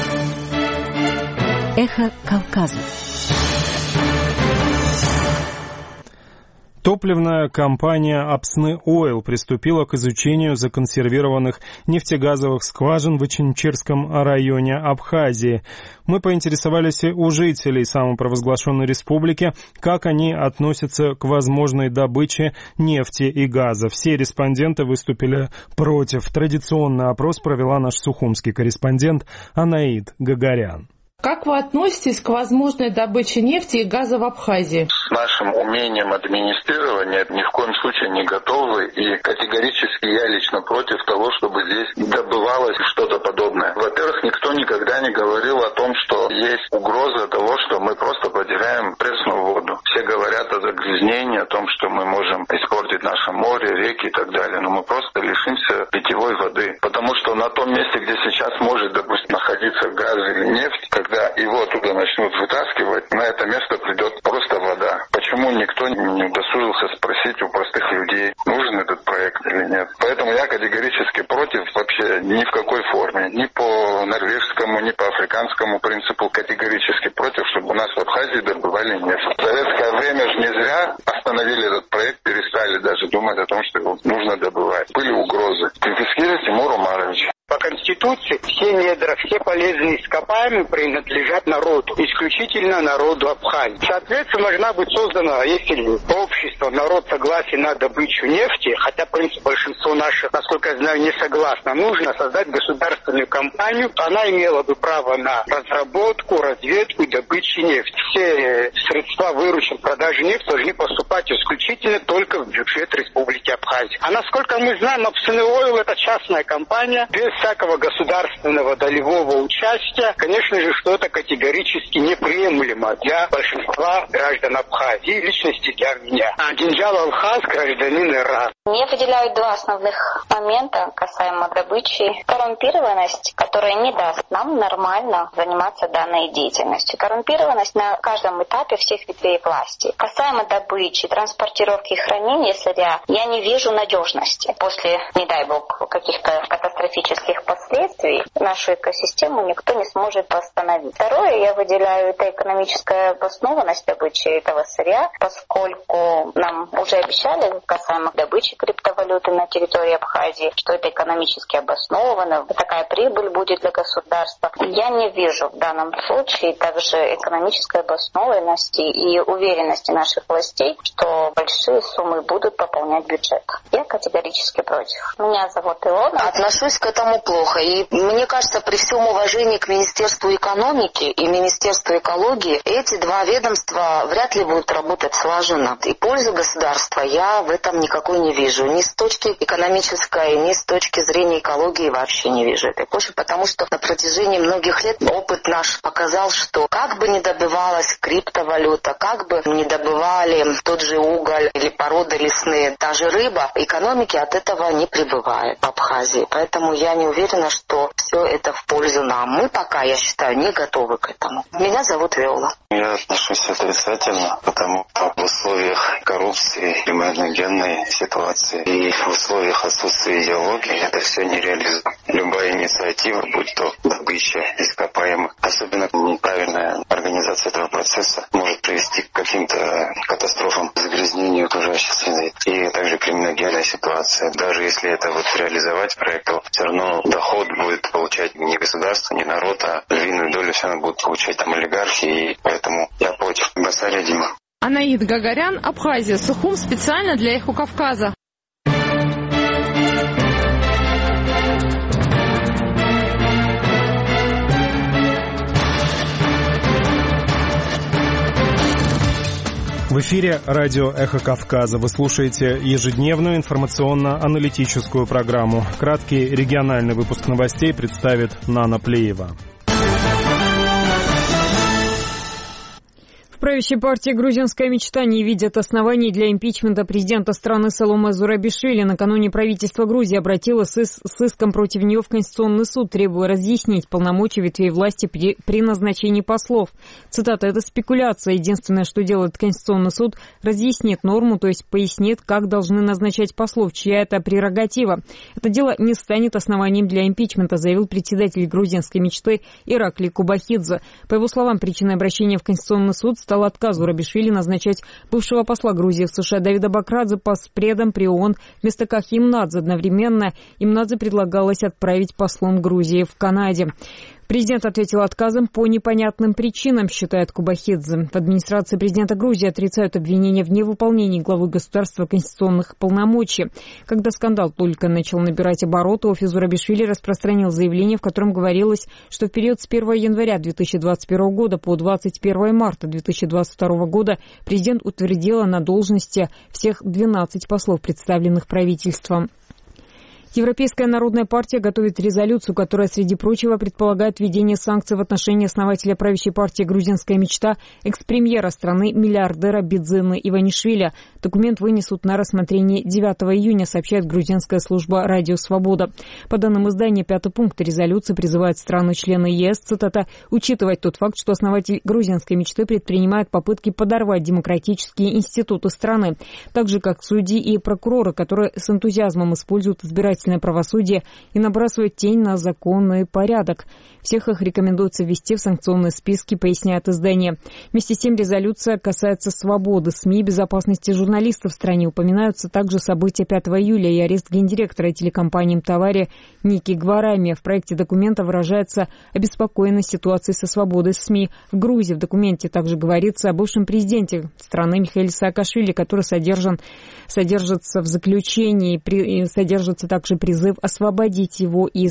[SPEAKER 14] Эхо Кавказа.
[SPEAKER 1] Топливная компания Апсны Ойл приступила к изучению законсервированных нефтегазовых скважин в Очинчирском районе Абхазии. Мы поинтересовались у жителей самопровозглашенной республики, как они относятся к возможной добыче нефти и газа. Все респонденты выступили против. Традиционный опрос провела наш сухумский корреспондент Анаид Гагарян.
[SPEAKER 15] Как вы относитесь к возможной добыче нефти и газа в Абхазии?
[SPEAKER 4] С нашим умением администрирования ни в коем случае не готовы, и категорически я лично против того, чтобы здесь добывалось что-то подобное. Во-первых, никто никогда не говорил о том, что есть угроза того, что мы просто потеряем пресную воду. Все говорят о загрязнении, о том, что мы можем испортить наше море, реки и так далее, но мы просто лишимся питьевой воды. Потому что на том месте, где сейчас может, допустим, находиться газ или нефть, когда его оттуда начнут вытаскивать, на это место придет просто вода. Почему никто не удосужился спросить у простых людей, нужен этот проект или нет? Поэтому я категорически против вообще ни в какой форме, ни по норвежскому, ни по африканскому принципу категорически против, чтобы у нас в Абхазии добывали нефть. В советское время же не зря остановили этот проект, перестали даже думать о том, что его нужно добывать. Были угрозы. Тимфискидзе Тимур Умарович.
[SPEAKER 16] По Конституции все недра, все полезные ископаемые принадлежат народу, исключительно народу Абхазии. Соответственно, должна быть создана, если общество, народ согласен на добычу нефти, хотя, в принципе, большинство наших, насколько я знаю, не согласно, нужно создать государственную компанию, она имела бы право на разработку, разведку и добычу нефти. Все средства вырученных продажи нефти должны поступать исключительно только в бюджет Республики Абхазия. А насколько мы знаем, Апсны Ойл — это частная компания, без всякого государственного долевого участия, конечно же, что это категорически неприемлемо для большинства граждан Абхазии, личности для меня. Гинджал Алхаз, гражданин Ирана.
[SPEAKER 17] Мне выделяют два основных момента касаемо добычи. Коррумпированность, которая не даст нам нормально заниматься данной деятельностью. Коррумпированность на каждом этапе всех ветвей власти. Касаемо добычи, транспортировки и хранения сырья, я не вижу надежности. После, не дай бог, каких-то катастрофических последствий нашу экосистему никто не сможет восстановить. Второе, я выделяю, это экономическая обоснованность добычи этого сырья, поскольку нам уже обещали касаемо добычи криптовалюты на территории Абхазии, что это экономически обосновано, такая прибыль будет для государства. Я не вижу в данном случае также экономической обоснованности и уверенности наших властей, что большие суммы будут пополнять бюджет. Я категорически против. Меня зовут Илона.
[SPEAKER 18] Отношусь к этому плохо. И мне кажется, при всем уважении к Министерству экономики и Министерству экологии, эти два ведомства вряд ли будут работать слаженно. И пользы государства я в этом никакой не вижу. Ни с точки экономической, ни с точки зрения экологии вообще не вижу. этой почве, потому что на протяжении многих лет опыт наш показал, что как бы ни добывалась криптовалюта, как бы ни добывали тот же уголь или породы лесные, та же рыба, экономики от этого не прибывает в Абхазии. Поэтому я не уверена, что все это в пользу нам. Мы пока, я считаю, не готовы к этому. Меня зовут Виола.
[SPEAKER 14] Я отношусь отрицательно, потому что в условиях коррупции, генной ситуации и в условиях отсутствия идеологии это все нереализуемо. Любая инициатива, будь то добыча ископаемых, особенно неправильная организация этого процесса, может привести к каким-то катастрофам, загрязнению окружающей среды. И также криминогенная ситуация. Даже если это вот реализовать проект, то все равно доход будет получать не государство, не народ, а львиную долю все равно будут получать там олигархи. И поэтому я против. Басария Дима.
[SPEAKER 15] Анаид Гагарян, Абхазия, Сухум специально для Эхо Кавказа.
[SPEAKER 1] В эфире радио «Эхо Кавказа». Вы слушаете ежедневную информационно-аналитическую программу. Краткий региональный выпуск новостей представит Нана Плеева.
[SPEAKER 5] В правящей партии «Грузинская мечта» не видят оснований для импичмента президента страны Саломе Зурабишвили. Накануне правительство Грузии обратилось с, с иском против нее в Конституционный суд, требуя разъяснить полномочия ветвей власти при, при назначении послов. Цитата: «Это спекуляция. Единственное, что делает Конституционный суд, разъяснит норму, то есть пояснит, как должны назначать послов, чья это прерогатива. Это дело не станет основанием для импичмента», заявил председатель «Грузинской мечты» Ираклий Кубахидзе. По его словам, причиной обращения в Конституционный суд стал отказ Зурабишвили назначать бывшего посла Грузии в США Давида Бакрадзе постпредом при ООН вместо Кахи Имнадзе. Одновременно Имнадзе предлагалось отправить послом Грузии в Канаде. Президент ответил отказом по непонятным причинам, считает Кубахидзе. В администрации президента Грузии отрицают обвинения в невыполнении главы государства конституционных полномочий. Когда скандал только начал набирать обороты, офис Зурабишвили распространил заявление, в котором говорилось, что в период с первого января две тысячи двадцать первого года по двадцать первое марта две тысячи двадцать второго года президент утвердила на должности всех двенадцать послов, представленных правительством. Европейская народная партия готовит резолюцию, которая, среди прочего, предполагает введение санкций в отношении основателя правящей партии «Грузинская мечта», экс-премьера страны, миллиардера Бидзины Иванишвили. Документ вынесут на рассмотрение девятого июня, сообщает грузинская служба «Радио Свобода». По данным издания, пятый пункт резолюции призывает страны-члены ЕС, цитата, «учитывать тот факт, что основатель грузинской мечты предпринимает попытки подорвать демократические институты страны, так же, как судьи и прокуроры, которые с энтузиазмом используют избирательные правосудие и набрасывают тень на законный порядок. Всех их рекомендуется ввести в санкционные списки», поясняет издание. Вместе с тем резолюция касается свободы СМИ и безопасности журналистов в стране. Упоминаются также события пятого июля и арест гендиректора телекомпании «Мтавари» Ники Гварами. В проекте документа выражается обеспокоенность ситуацией со свободой СМИ в Грузии. В документе также говорится о бывшем президенте страны Михаиле Саакашвили, который содержан, содержится в заключении, и содержится также призыв освободить его из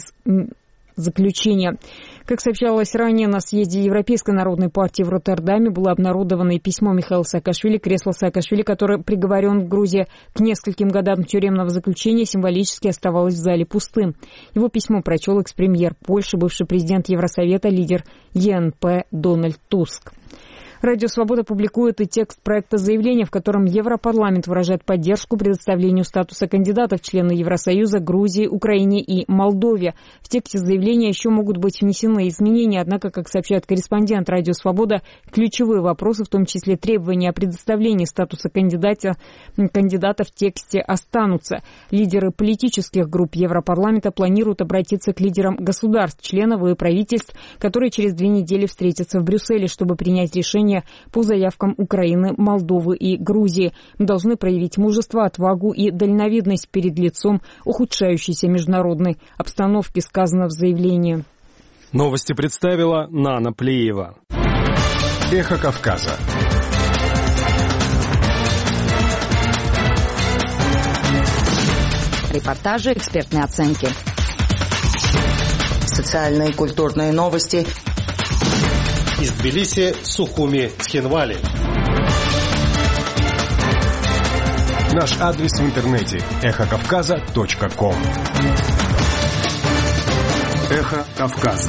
[SPEAKER 5] заключения. Как сообщалось ранее, на съезде Европейской народной партии в Роттердаме было обнародовано письмо Михаила Саакашвили. Кресло Саакашвили, который приговорен в Грузии к нескольким годам тюремного заключения, символически оставалось в зале пустым. Его письмо прочел экс-премьер Польши, бывший президент Евросовета, лидер ЕНП Дональд Туск. Радио «Свобода» публикует и текст проекта заявления, в котором Европарламент выражает поддержку предоставлению статуса кандидатов в члены Евросоюза Грузии, Украине и Молдове. В тексте заявления еще могут быть внесены изменения, однако, как сообщает корреспондент «Радио «Свобода», ключевые вопросы, в том числе требования о предоставлении статуса кандидата, кандидата в тексте останутся. Лидеры политических групп Европарламента планируют обратиться к лидерам государств, членов и правительств, которые через две недели встретятся в Брюсселе, чтобы принять решение по заявкам Украины, Молдовы и Грузии. Мы должны проявить мужество, отвагу и дальновидность перед лицом ухудшающейся международной обстановки, сказано в заявлении.
[SPEAKER 1] Новости представила Нана Плеева.
[SPEAKER 2] Эхо Кавказа.
[SPEAKER 19] Репортажи, экспертные оценки. Социальные и культурные новости.
[SPEAKER 7] Из Тбилиси, Сухуми, Цхинвали.
[SPEAKER 2] Наш адрес в интернете эхо кавказа точка ком.
[SPEAKER 1] Эхо Кавказа.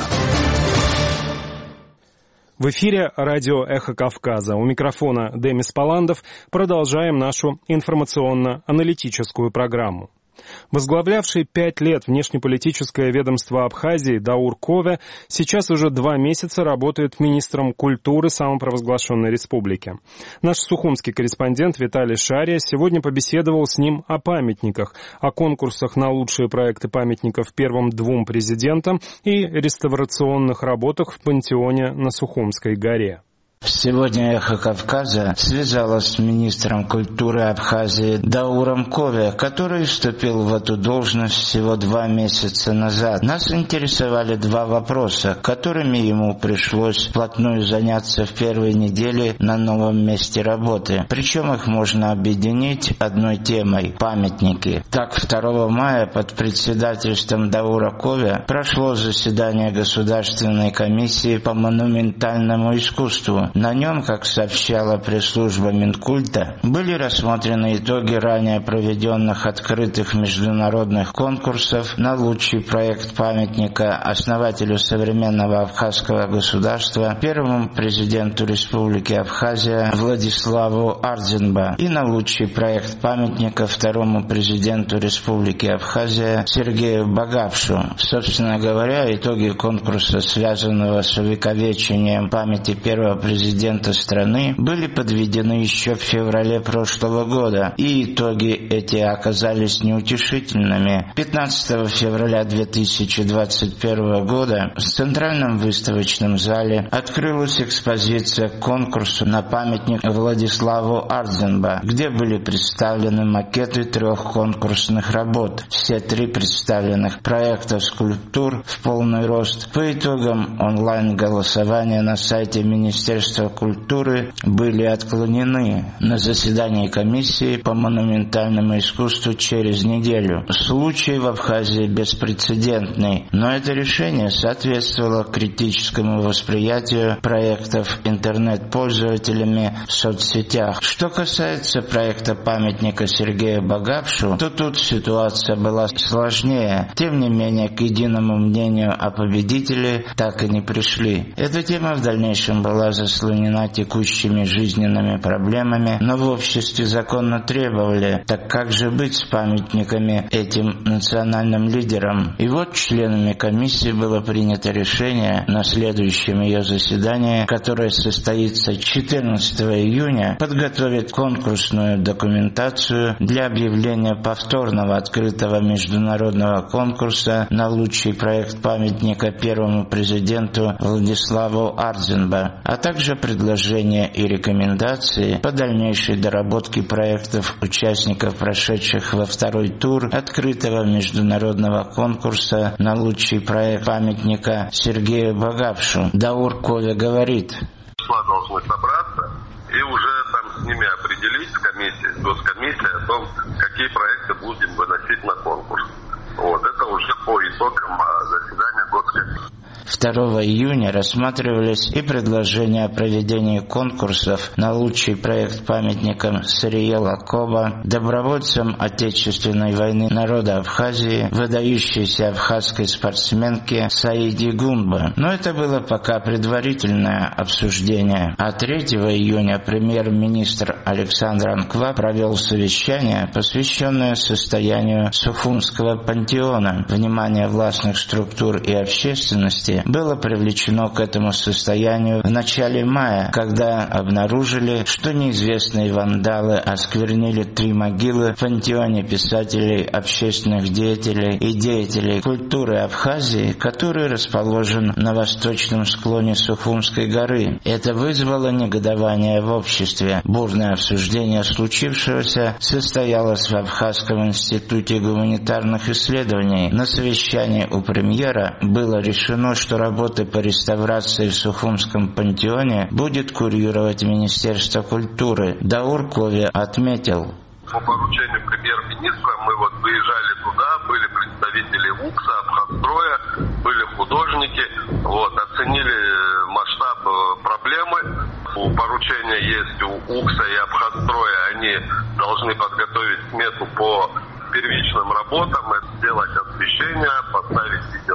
[SPEAKER 1] В эфире радио «Эхо Кавказа». У микрофона Демис Паландов. Продолжаем нашу информационно-аналитическую программу. Возглавлявший пять лет внешнеполитическое ведомство Абхазии Даур Кове сейчас уже два месяца работает министром культуры самопровозглашенной республики. Наш сухумский корреспондент Виталий Шария сегодня побеседовал с ним о памятниках, о конкурсах на лучшие проекты памятников первым двум президентам и реставрационных работах в пантеоне на Сухумской горе.
[SPEAKER 20] Сегодня «Эхо Кавказа» связалась с министром культуры Абхазии Дауром Кове, который вступил в эту должность всего два месяца назад. Нас интересовали два вопроса, которыми ему пришлось вплотную заняться в первой неделе на новом месте работы. Причем их можно объединить одной темой – памятники. Так, второго мая под председательством Даура Кове прошло заседание Государственной комиссии по монументальному искусству. На нем, как сообщала пресс-служба Минкульта, были рассмотрены итоги ранее проведенных открытых международных конкурсов на лучший проект памятника основателю современного абхазского государства, первому президенту Республики Абхазия Владиславу Ардзинба, и на лучший проект памятника второму президенту Республики Абхазия Сергею Багапшу. Собственно говоря, итоги конкурса, связанного с увековечением памяти первого президента президента страны, были подведены еще в феврале прошлого года, и итоги эти оказались неутешительными. пятнадцатого февраля две тысячи двадцать первого года в Центральном выставочном зале открылась экспозиция к конкурсу на памятник Владиславу Ардзинба, где были представлены макеты трех конкурсных работ. Все три представленных проекта скульптур в полный рост по итогам онлайн-голосования на сайте Министерства культуры были отклонены на заседании комиссии по монументальному искусству через неделю. Случай в Абхазии беспрецедентный, но это решение соответствовало критическому восприятию проектов интернет-пользователями в соцсетях. Что касается проекта памятника Сергею Багапшу, то тут ситуация была сложнее. Тем не менее, к единому мнению о победителе так и не пришли. Эта тема в дальнейшем была заслонена текущими жизненными проблемами, но в обществе законно требовали, так как же быть с памятниками этим национальным лидерам. И вот членами комиссии было принято решение на следующем ее заседании, которое состоится четырнадцатого июня, подготовить конкурсную документацию для объявления повторного открытого международного конкурса на лучший проект памятника первому президенту Владиславу Ардзинба, а также предложения и рекомендации по дальнейшей доработке проектов участников, прошедших во второй тур открытого международного конкурса на лучший проект памятника Сергею Багапшу. Даур Кове говорит:
[SPEAKER 21] должны собраться и уже там с ними определить, с комиссией, с госкомиссией, о том, какие проекты будем выносить на конкурс. Вот, это уже по итогам заседания госкомиссии.
[SPEAKER 20] второго июня рассматривались и предложения о проведении конкурсов на лучший проект памятникам Сариела Коба, добровольцам Отечественной войны народа Абхазии, выдающейся абхазской спортсменке Саиди Гунба. Но это было пока предварительное обсуждение. А третьего июня премьер-министр Александр Анква провел совещание, посвященное состоянию Сухумского пантеона. Внимание властных структур и общественности было привлечено к этому состоянию в начале мая, когда обнаружили, что неизвестные вандалы осквернили три могилы в пантеоне писателей, общественных деятелей и деятелей культуры Абхазии, который расположен на восточном склоне Сухумской горы. Это вызвало негодование в обществе. Бурное обсуждение случившегося состоялось в Абхазском институте гуманитарных исследований. На совещании у премьера было решено, что работы по реставрации в Сухумском пантеоне будет курировать Министерство культуры. Даур Кове отметил:
[SPEAKER 21] по поручению премьер-министра мы вот выезжали туда, были представители УКСа, Абхазстроя, были художники, вот, оценили масштаб проблемы. У поручения есть у УКСа и Абхазстроя, они должны подготовить смету по первичным работам, сделать освещение, поставить видеонаблюдение.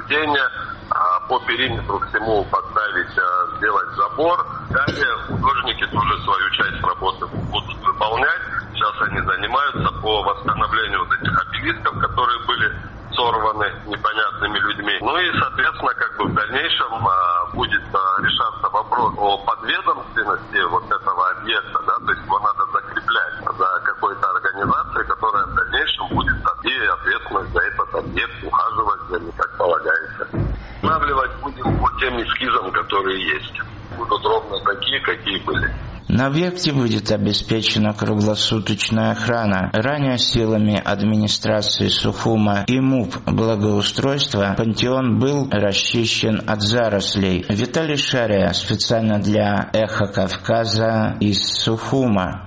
[SPEAKER 21] ограждения, по периметру всему поставить, сделать забор. Далее художники тоже свою часть работы будут выполнять. Сейчас они занимаются по восстановлению вот этих обелисков, которые были сорваны непонятными людьми. Ну и, соответственно, как бы в дальнейшем а, будет а, решаться вопрос о подведомственности вот этого объекта, да, то есть его надо закреплять за какой-то организацией, которая в дальнейшем будет и ответственность за этот объект, ухаживать за ним, как полагается. Устанавливать будем по тем эскизам, которые есть. Будут ровно такие, какие были.
[SPEAKER 20] На объекте будет обеспечена круглосуточная охрана. Ранее силами администрации Сухума и МУП благоустройства пантеон был расчищен от зарослей. Виталий Шария специально для «Эхо Кавказа» из Сухума.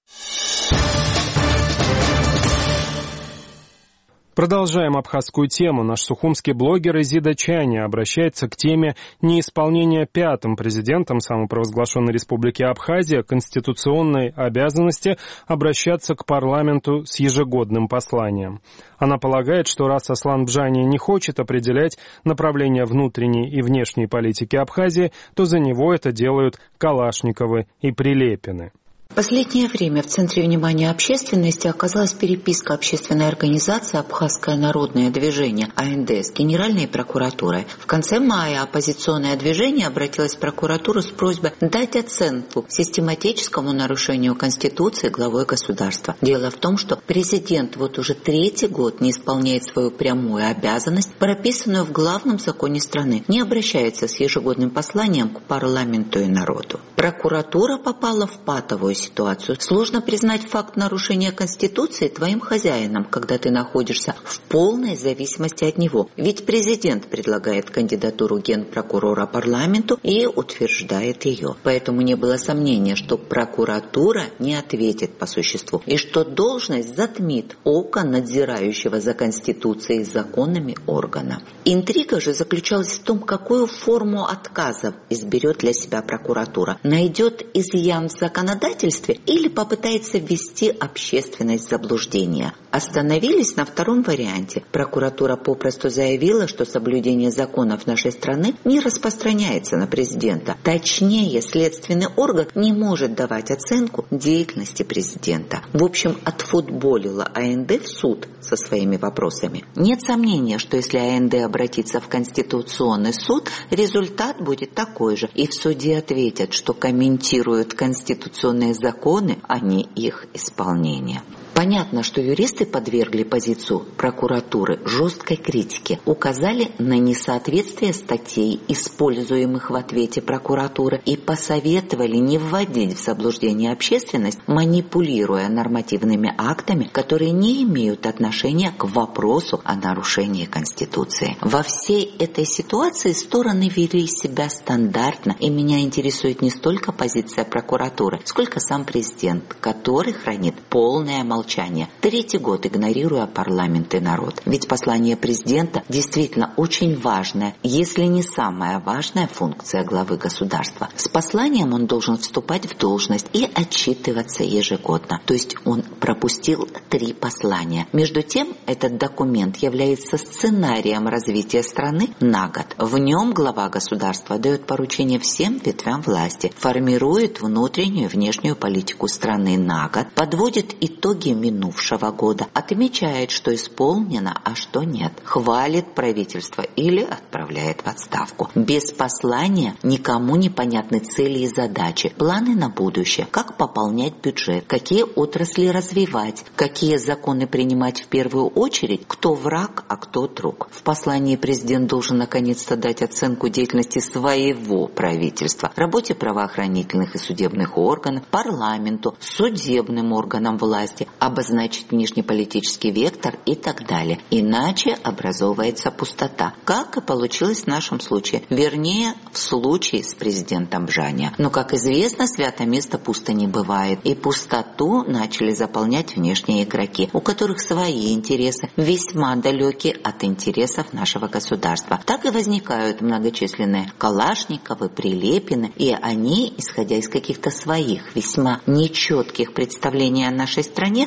[SPEAKER 1] Продолжаем абхазскую тему. Наш сухумский блогер Изида Чайни обращается к теме неисполнения пятым президентом самопровозглашенной республики Абхазия конституционной обязанности обращаться к парламенту с ежегодным посланием. Она полагает, что раз Аслан Бжани не хочет определять направление внутренней и внешней политики Абхазии, то за него это делают Калашниковы и Прилепины.
[SPEAKER 6] В последнее время в центре внимания общественности оказалась переписка общественной организации «Абхазское народное движение» А Н Д с Генеральной прокуратурой. В конце мая оппозиционное движение обратилось в прокуратуру с просьбой дать оценку систематическому нарушению Конституции главой государства. Дело в том, что президент вот уже третий год не исполняет свою прямую обязанность, прописанную в главном законе страны, не обращается с ежегодным посланием к парламенту и народу. Прокуратура попала в патовую ситуацию. Сложно признать факт нарушения Конституции твоим хозяином, когда ты находишься в полной зависимости от него. Ведь президент предлагает кандидатуру генпрокурора парламенту и утверждает ее. Поэтому не было сомнения, что прокуратура не ответит по существу и что должность затмит око надзирающего за Конституцией и законами органа. Интрига же заключалась в том, какую форму отказа изберет для себя прокуратура. Найдет изъян в законодательстве или попытается ввести общественность в заблуждение. Остановились на втором варианте. Прокуратура попросту заявила, что соблюдение законов нашей страны не распространяется на президента. Точнее, следственный орган не может давать оценку деятельности президента. В общем, отфутболила А Н Д в суд со своими вопросами. Нет сомнения, что если А Н Д обратится в Конституционный суд, результат будет такой же. И в суде ответят, что комментируют конституционные законы, а не их исполнение. Понятно, что юристы подвергли позицию прокуратуры жесткой критике, указали на несоответствие статей, используемых в ответе прокуратуры, и посоветовали не вводить в заблуждение общественность, манипулируя нормативными актами, которые не имеют отношения к вопросу о нарушении Конституции. Во всей этой ситуации стороны вели себя стандартно, и меня интересует не столько позиция прокуратуры, сколько сам президент, который хранит полное молчание. Третий год игнорируя парламент и народ. Ведь послание президента действительно очень важная, если не самая важная функция главы государства. С посланием он должен вступать в должность и отчитываться ежегодно. То есть он пропустил три послания. Между тем, этот документ является сценарием развития страны на год. В нем глава государства дает поручение всем ветвям власти, формирует внутреннюю и внешнюю политику страны на год, подводит итоги минувшего года, отмечает, что исполнено, а что нет, хвалит правительство или отправляет в отставку. Без послания никому непонятны цели и задачи, планы на будущее, как пополнять бюджет, какие отрасли развивать, какие законы принимать в первую очередь, кто враг, а кто друг. В послании президент должен наконец-то дать оценку деятельности своего правительства, работе правоохранительных и судебных органов, парламенту, судебным органам власти, обозначить внешнеполитический вектор и так далее. Иначе образовывается пустота, как и получилось в нашем случае. Вернее, в случае с президентом Бжани. Но, как известно, свято место пусто не бывает. И пустоту начали заполнять внешние игроки, у которых свои интересы, весьма далекие от интересов нашего государства. Так и возникают многочисленные Калашниковы, Прилепины, и они, исходя из каких-то своих весьма нечетких представлений о нашей стране,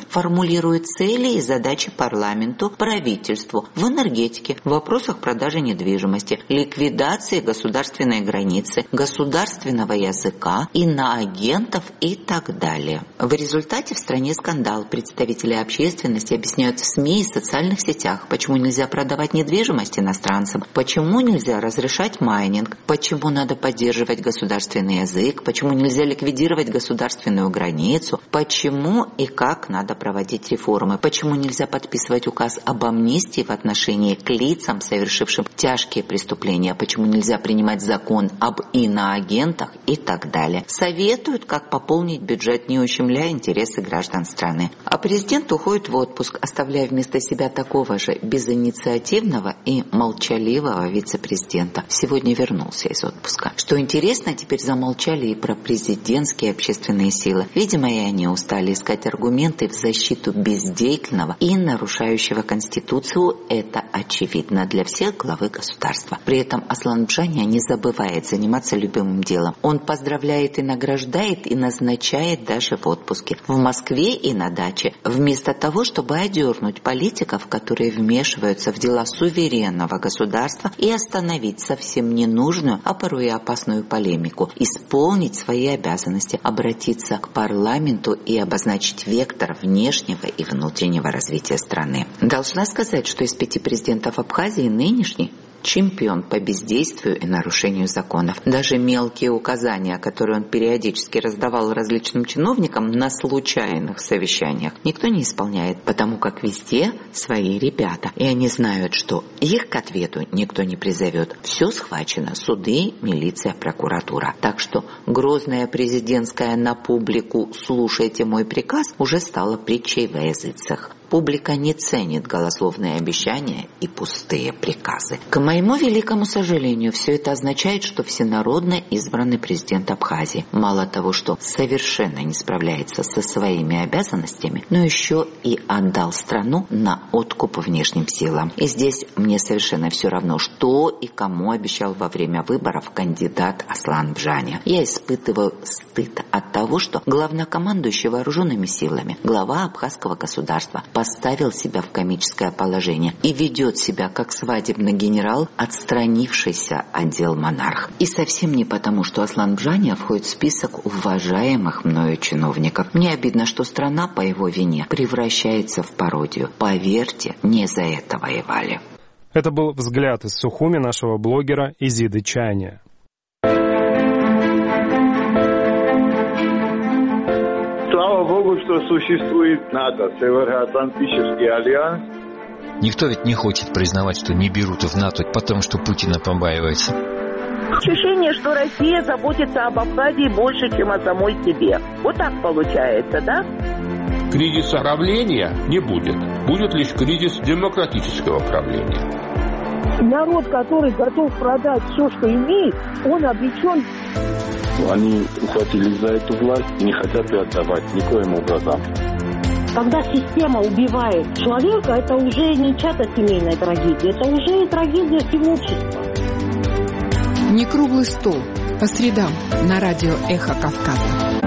[SPEAKER 6] формулирует цели и задачи парламенту, правительству в энергетике, в вопросах продажи недвижимости, ликвидации государственной границы, государственного языка, иноагентов и так далее. В результате в стране скандал. Представители общественности объясняют в СМИ и социальных сетях, почему нельзя продавать недвижимость иностранцам, почему нельзя разрешать майнинг, почему надо поддерживать государственный язык, почему нельзя ликвидировать государственную границу, почему и как надо проводить реформы, почему нельзя подписывать указ об амнистии в отношении к лицам, совершившим тяжкие преступления, почему нельзя принимать закон об иноагентах и так далее. Советуют, как пополнить бюджет, не ущемляя интересы граждан страны. А президент уходит в отпуск, оставляя вместо себя такого же безинициативного и молчаливого вице-президента. Сегодня вернулся из отпуска. Что интересно, теперь замолчали и про президентские общественные силы. Видимо, и они устали искать аргументы в защиту бездеятельного и нарушающего Конституцию. Это очевидно для всех главы государства. При этом Аслан Бжаня не забывает заниматься любимым делом. Он поздравляет и награждает, и назначает даже в отпуске. В Москве и на даче. Вместо того, чтобы одернуть политиков, которые вмешиваются в дела суверенного государства, и остановить совсем ненужную, а порой и опасную полемику, исполнить свои обязанности, обратиться к парламенту и обозначить вектор внешнего и внутреннего развития страны. Должна сказать, что из пяти президентов Абхазии нынешний чемпион по бездействию и нарушению законов. Даже мелкие указания, которые он периодически раздавал различным чиновникам на случайных совещаниях, никто не исполняет, потому как везде свои ребята. И они знают, что их к ответу никто не призовет. Все схвачено. Суды, милиция, прокуратура. Так что грозная президентская на публику «слушайте мой приказ» уже стала притчей во языцах. Публика не ценит голословные обещания и пустые приказы. К моему великому сожалению, все это означает, что всенародно избранный президент Абхазии мало того, что совершенно не справляется со своими обязанностями, но еще и отдал страну на откуп внешним силам. И здесь мне совершенно все равно, что и кому обещал во время выборов кандидат Аслан Бжаня. Я испытываю стыд от того, что главнокомандующий вооруженными силами, глава абхазского государства, поставил себя в комическое положение и ведет себя как свадебный генерал, отстранившийся от дел монарх. И совсем не потому, что Аслан Бжаня входит в список уважаемых мною чиновников. Мне обидно, что страна по его вине превращается в пародию. Поверьте, не за это воевали.
[SPEAKER 1] Это был взгляд из Сухуми нашего блогера Изиды Чайня.
[SPEAKER 8] Слава Богу, что существует НАТО, Североатлантический альянс.
[SPEAKER 22] Никто ведь не хочет признавать, что не берут в НАТО, потому что Путина побаивается.
[SPEAKER 23] Ощущение, что Россия заботится об Абхазии больше, чем о самой себе. Вот так получается, да?
[SPEAKER 24] Кризиса правления не будет. Будет лишь кризис демократического правления.
[SPEAKER 23] Народ, который готов продать все, что имеет, он обречен.
[SPEAKER 8] Они ухватились за эту власть и не хотят ее отдавать никоим образом.
[SPEAKER 23] Когда система убивает человека, это уже не чья-то семейная трагедия, это уже трагедия всего общества.
[SPEAKER 25] Не круглый стол. По средам на радио «Эхо Кавказа».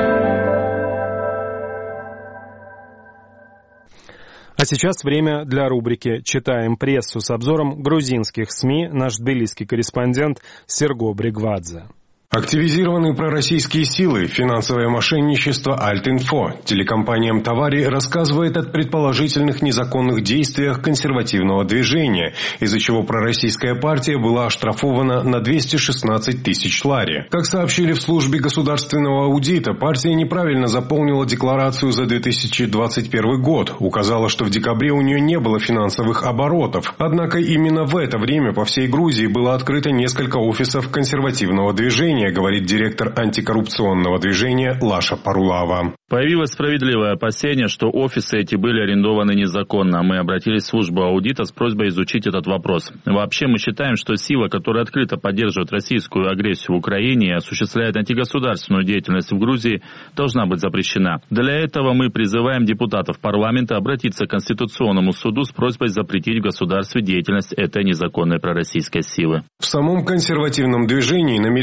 [SPEAKER 1] А сейчас время для рубрики «Читаем прессу» с обзором грузинских СМИ, наш тбилисский корреспондент Серго Бригвадзе.
[SPEAKER 2] Активизированы пророссийские силы, финансовое мошенничество Альтинфо. Телекомпания Мтавари рассказывает о предположительных незаконных действиях консервативного движения, из-за чего пророссийская партия была оштрафована на двести шестнадцать тысяч лари. Как сообщили в службе государственного аудита, партия неправильно заполнила декларацию за две тысячи двадцать первый год, указала, что в декабре у нее не было финансовых оборотов. Однако именно в это время по всей Грузии было открыто несколько офисов консервативного движения, говорит директор антикоррупционного движения Лаша Парулава.
[SPEAKER 26] Появилось справедливое опасение, что офисы эти были арендованы незаконно. Мы обратились в службу аудита с просьбой изучить этот вопрос. Вообще мы считаем, что сила, которая открыто поддерживает российскую агрессию в Украине и осуществляет антигосударственную деятельность в Грузии, должна быть запрещена. Для этого мы призываем депутатов парламента обратиться к Конституционному суду с просьбой запретить в государстве деятельность этой незаконной пророссийской силы.
[SPEAKER 2] В самом консервативном движении намереваются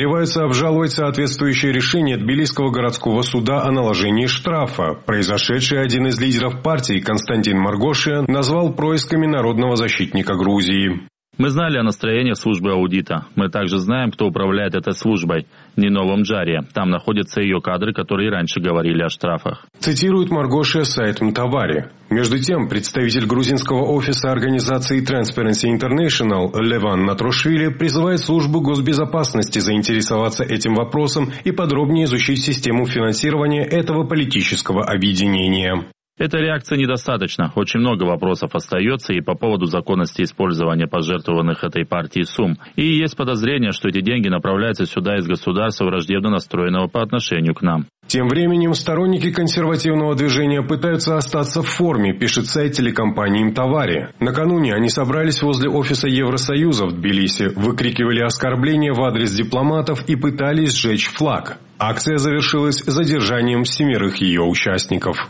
[SPEAKER 2] обжаловать соответствующее решение Тбилисского городского суда о наложении штрафа. Произошедшее один из лидеров партии Константин Маргошиан назвал происками народного защитника Грузии.
[SPEAKER 26] Мы знали о настроениях службы аудита. Мы также знаем, кто управляет этой службой. Не Новом Джаре. Там находятся ее кадры, которые раньше говорили о штрафах.
[SPEAKER 2] Цитирует Маргошия сайт Мтавари. Между тем, представитель грузинского офиса организации Transparency International Леван Натрошвили призывает службу госбезопасности заинтересоваться этим вопросом и подробнее изучить систему финансирования этого политического объединения.
[SPEAKER 26] Этой реакции недостаточно. Очень много вопросов остается и по поводу законности использования пожертвованных этой партией сумм. И есть подозрение, что эти деньги направляются сюда из государства, враждебно настроенного по отношению к нам.
[SPEAKER 2] Тем временем сторонники консервативного движения пытаются остаться в форме, пишет сайт телекомпании Мтавари. Накануне они собрались возле офиса Евросоюза в Тбилиси, выкрикивали оскорбления в адрес дипломатов и пытались сжечь флаг. Акция завершилась задержанием семерых ее участников.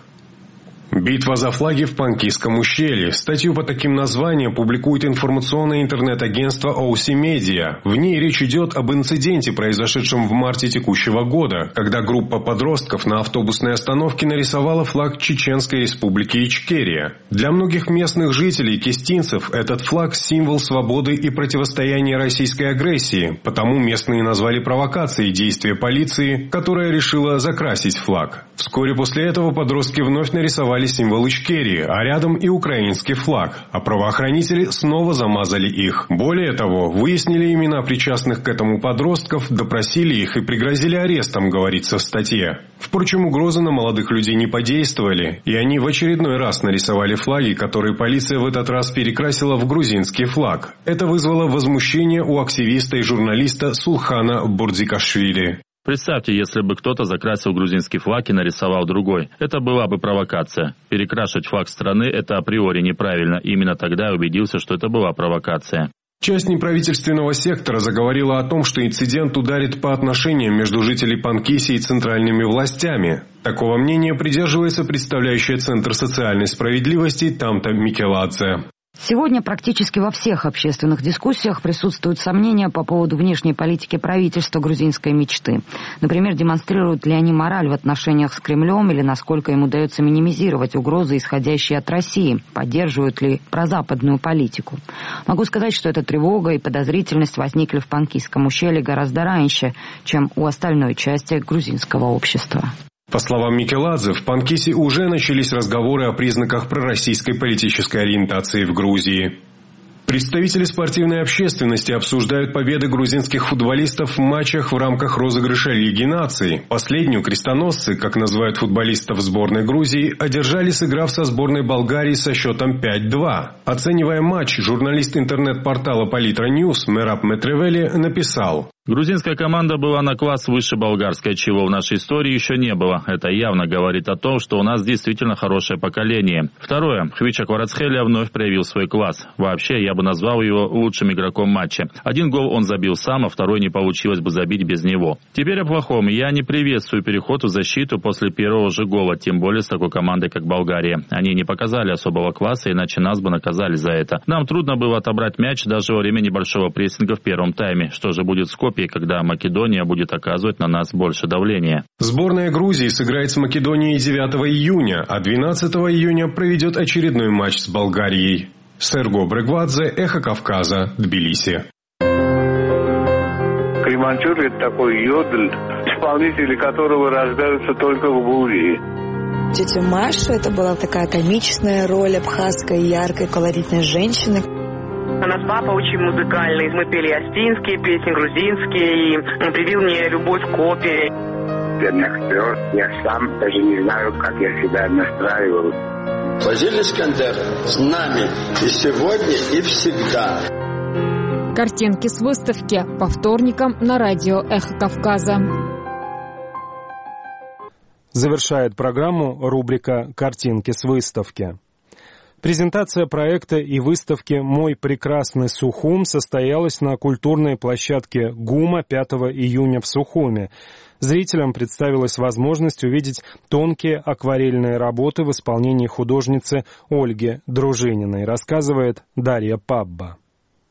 [SPEAKER 2] Битва за флаги в Панкисском ущелье. Статью по таким названиям публикует информационное интернет-агентство о си Media. В ней речь идет об инциденте, произошедшем в марте текущего года, когда группа подростков на автобусной остановке нарисовала флаг Чеченской республики Ичкерия. Для многих местных жителей кестинцев этот флаг – символ свободы и противостояния российской агрессии, потому местные назвали провокацией действия полиции, которая решила закрасить флаг. Вскоре после этого подростки вновь нарисовали символ Ичкерии, а рядом и украинский флаг, а правоохранители снова замазали их. Более того, выяснили имена причастных к этому подростков, допросили их и пригрозили арестом, говорится в статье. Впрочем, угрозы на молодых людей не подействовали, и они в очередной раз нарисовали флаги, которые полиция в этот раз перекрасила в грузинский флаг. Это вызвало возмущение у активиста и журналиста Сулхана Бурдзикашвили.
[SPEAKER 26] Представьте, если бы кто-то закрасил грузинский флаг и нарисовал другой. Это была бы провокация. Перекрашивать флаг страны – это априори неправильно. Именно тогда я убедился, что это была провокация.
[SPEAKER 2] Часть неправительственного сектора заговорила о том, что инцидент ударит по отношениям между жителями Панкиси и центральными властями. Такого мнения придерживается представляющая Центр социальной справедливости Тамта Микеладзе.
[SPEAKER 3] Сегодня практически во всех общественных дискуссиях присутствуют сомнения по поводу внешней политики правительства грузинской мечты. Например, демонстрируют ли они мораль в отношениях с Кремлем или насколько им удается минимизировать угрозы, исходящие от России, поддерживают ли прозападную политику. Могу сказать, что эта тревога и подозрительность возникли в Панкисском ущелье гораздо раньше, чем у остальной части грузинского общества.
[SPEAKER 2] По словам Микеладзе, в Панкиси уже начались разговоры о признаках пророссийской политической ориентации в Грузии. Представители спортивной общественности обсуждают победы грузинских футболистов в матчах в рамках розыгрыша Лиги наций. Последнюю крестоносцы, как называют футболистов сборной Грузии, одержали, сыграв со сборной Болгарии со счетом пять-два. Оценивая матч, журналист интернет-портала Политра Ньюс Мераб Метревели написал:
[SPEAKER 26] Грузинская команда была на класс выше болгарской, чего в нашей истории еще не было. Это явно говорит о том, что у нас действительно хорошее поколение. Второе. Хвича Кварацхелия вновь проявил свой класс. Вообще, я бы назвал его лучшим игроком матча. Один гол он забил сам, а второй не получилось бы забить без него. Теперь о плохом. Я не приветствую переход в защиту после первого же гола, тем более с такой командой, как Болгария. Они не показали особого класса, иначе нас бы наказали за это. Нам трудно было отобрать мяч даже во время небольшого прессинга в первом тайме. Что же будет в Скопье, когда Македония будет оказывать на нас больше давления?
[SPEAKER 2] Сборная Грузии сыграет с Македонией девятого июня, а двенадцатого июня проведет очередной матч с Болгарией. Серго Брегвадзе, Эхо Кавказа, Тбилиси.
[SPEAKER 9] Креманчур – это такой йодль, исполнители которого рождаются только в Бурии.
[SPEAKER 10] Тетя Маша – это была такая комичная роль абхазской, яркой, колоритной женщины.
[SPEAKER 11] У нас папа очень музыкальный. Мы пели астинские песни, грузинские, и он привил мне любовь к опере.
[SPEAKER 12] Я сам даже не знаю, как я себя настраивал.
[SPEAKER 13] Вазиль Искандер с нами и сегодня, и всегда.
[SPEAKER 5] Картинки с выставки по вторникам на радио «Эхо Кавказа».
[SPEAKER 1] Завершает программу рубрика «Картинки с выставки». Презентация проекта и выставки «Мой прекрасный Сухум» состоялась на культурной площадке ГУМа пятого июня в Сухуме. Зрителям представилась возможность увидеть тонкие акварельные работы в исполнении художницы Ольги Дружининой, рассказывает Дарья Пабба.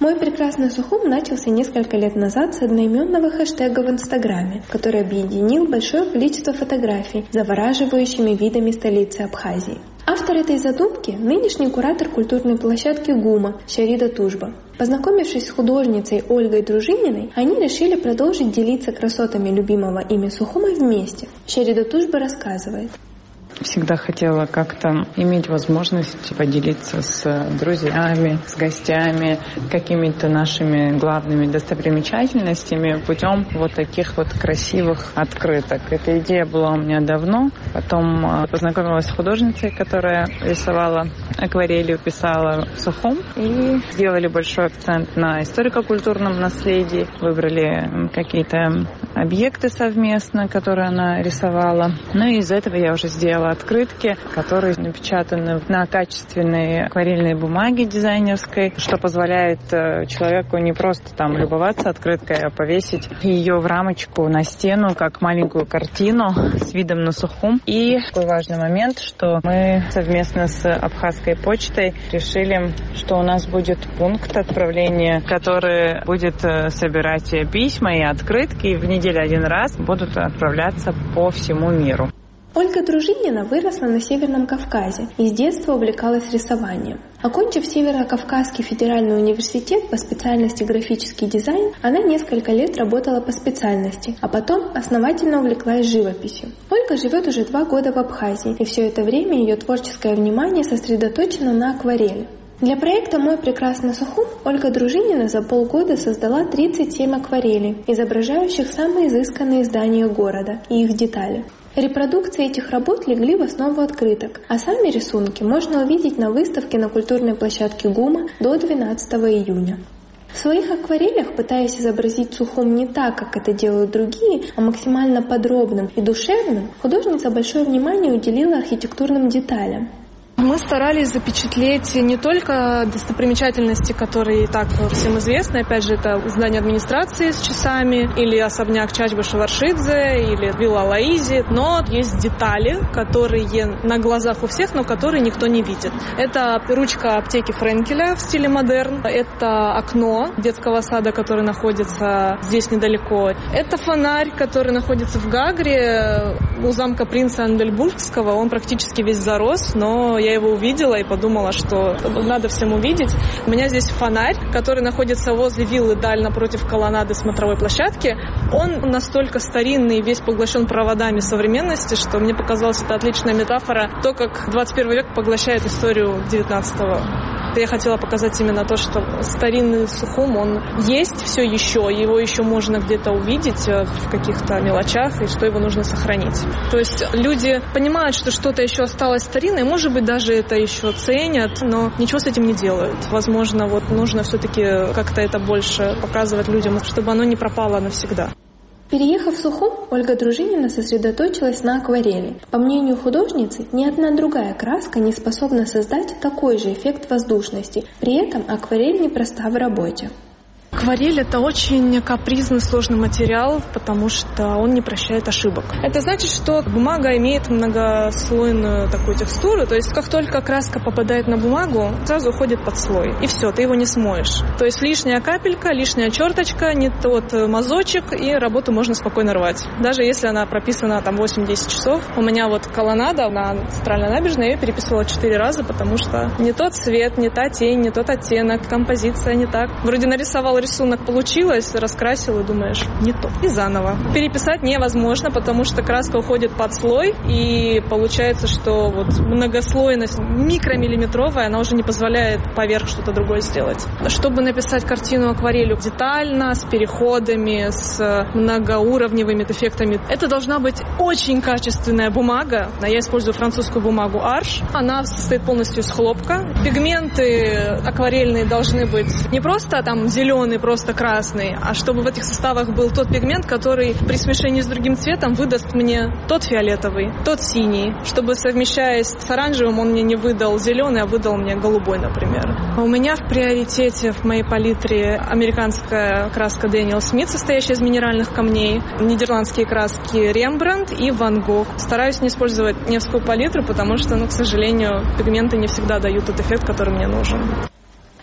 [SPEAKER 4] Мой прекрасный Сухум начался несколько лет назад с одноименного хэштега в Инстаграме, который объединил большое количество фотографий с завораживающими видами столицы Абхазии. Автор этой задумки – нынешний куратор культурной площадки ГУМа Шарида Тужба. Познакомившись с художницей Ольгой Дружининой, они решили продолжить делиться красотами любимого ими Сухума вместе. Шарида Тужба рассказывает.
[SPEAKER 14] Всегда хотела как-то иметь возможность поделиться с друзьями, с гостями, какими-то нашими главными достопримечательностями путем вот таких вот красивых открыток. Эта идея была у меня давно. Потом познакомилась с художницей, которая рисовала акварелью, писала Сухум. И сделали большой акцент на историко-культурном наследии. Выбрали какие-то объекты совместно, которые она рисовала. Ну и из этого я уже сделала открытки, которые напечатаны на качественной акварельной бумаге дизайнерской, что позволяет человеку не просто там любоваться открыткой, а повесить ее в рамочку на стену, как маленькую картину с видом на Сухум. И такой важный момент, что мы совместно с Абхазской почтой решили, что у нас будет пункт отправления, который будет собирать письма и открытки, и в неделю один раз будут отправляться по всему миру.
[SPEAKER 4] Ольга Дружинина выросла на Северном Кавказе и с детства увлекалась рисованием. Окончив Северо-Кавказский федеральный университет по специальности графический дизайн, она несколько лет работала по специальности, а потом основательно увлеклась живописью. Ольга живет уже два года в Абхазии, и все это время ее творческое внимание сосредоточено на акварели. Для проекта «Мой прекрасный Сухум» Ольга Дружинина за полгода создала тридцать семь акварелей, изображающих самые изысканные здания города и их детали. Репродукции этих работ легли в основу открыток, а сами рисунки можно увидеть на выставке на культурной площадке ГУМа до двенадцатого июня. В своих акварелях, пытаясь изобразить Сухум не так, как это делают другие, а максимально подробным и душевным, художница большое внимание уделила архитектурным деталям.
[SPEAKER 15] Мы старались запечатлеть не только достопримечательности, которые и так всем известны, опять же, это здание администрации с часами, или особняк Чачбы Шаваршидзе, или вилла Лаизи, но есть детали, которые на глазах у всех, но которые никто не видит. Это ручка аптеки Френкеля в стиле модерн, это окно детского сада, который находится здесь недалеко, это фонарь, который находится в Гагре, у замка принца Андельбургского, он практически весь зарос, но я его увидела и подумала, что надо всем увидеть. У меня здесь фонарь, который находится возле виллы Даль напротив колоннады смотровой площадки. Он настолько старинный, весь поглощен проводами современности, что мне показалась это отличная метафора, то, как двадцать первый век поглощает историю девятнадцатого. Я хотела показать именно то, что старинный Сухум, он есть все еще, его еще можно где-то увидеть в каких-то мелочах, и что его нужно сохранить. То есть люди понимают, что что-то еще осталось старинное, может быть, даже это еще ценят, но ничего с этим не делают. Возможно, вот нужно все-таки как-то это больше показывать людям, чтобы оно не пропало навсегда.
[SPEAKER 4] Переехав в Сухум, Ольга Дружинина сосредоточилась на акварели. По мнению художницы, ни одна другая краска не способна создать такой же эффект воздушности. При этом акварель непроста в работе.
[SPEAKER 15] Акварель — это очень капризный, сложный материал, потому что он не прощает ошибок. Это значит, что бумага имеет многослойную такую текстуру, то есть как только краска попадает на бумагу, сразу уходит под слой, и все, ты его не смоешь. То есть лишняя капелька, лишняя черточка, не тот мазочек, и работу можно спокойно рвать. Даже если она прописана там восемь-десять часов. У меня вот колоннада на Центральной набережной, я ее переписывала четыре раза, потому что не тот цвет, не та тень, не тот оттенок, композиция не так. Вроде нарисовал рисунок, получилось, раскрасил и думаешь, не то. И заново. Переписать невозможно, потому что краска уходит под слой, и получается, что вот многослойность микромиллиметровая, она уже не позволяет поверх что-то другое сделать. Чтобы написать картину акварелью детально, с переходами, с многоуровневыми эффектами, это должна быть очень качественная бумага. Я использую французскую бумагу Arches. Она состоит полностью из хлопка. Пигменты акварельные должны быть не просто там зеленый, просто красный, а чтобы в этих составах был тот пигмент, который при смешении с другим цветом выдаст мне тот фиолетовый, тот синий, чтобы, совмещаясь с оранжевым, он мне не выдал зеленый, а выдал мне голубой, например. У меня в приоритете в моей палитре американская краска Дэниел Смит, состоящая из минеральных камней, нидерландские краски Рембрандт и Ван Гог. Стараюсь не использовать Невскую палитру, потому что, ну, к сожалению, пигменты не всегда дают тот эффект, который мне нужен.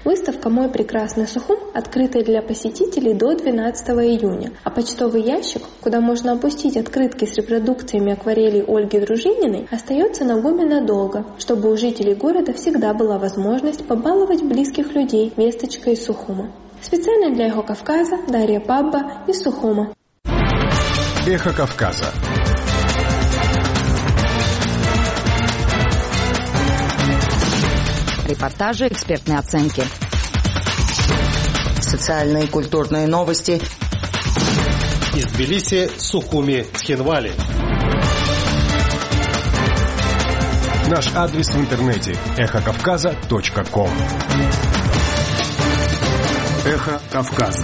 [SPEAKER 4] Выставка «Мой прекрасный Сухум» открыта для посетителей до двенадцатого июня, а почтовый ящик, куда можно опустить открытки с репродукциями акварелей Ольги Дружининой, остается на ГУМе надолго, чтобы у жителей города всегда была возможность побаловать близких людей весточкой из Сухума. Специально для «Эхо Кавказа» Дарья Пабба из Сухума.
[SPEAKER 2] «Эхо Кавказа».
[SPEAKER 3] Репортажи, экспертные оценки.
[SPEAKER 7] Социальные и культурные новости.
[SPEAKER 16] Из Тбилиси, Сухуми, Цхинвали.
[SPEAKER 2] Наш адрес в интернете эхо кавказа точка ком.
[SPEAKER 1] Эхо Кавказа.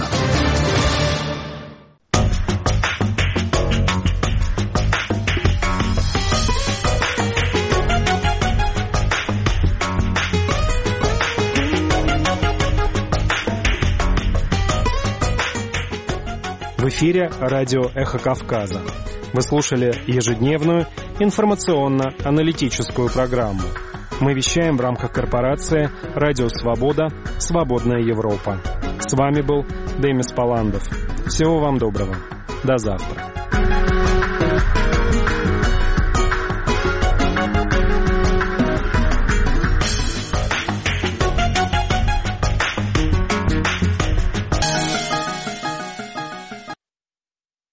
[SPEAKER 1] В эфире радио «Эхо Кавказа». Вы слушали ежедневную информационно-аналитическую программу. Мы вещаем в рамках корпорации «Радио Свобода. Свободная Европа». С вами был Демис Паландов. Всего вам доброго. До завтра.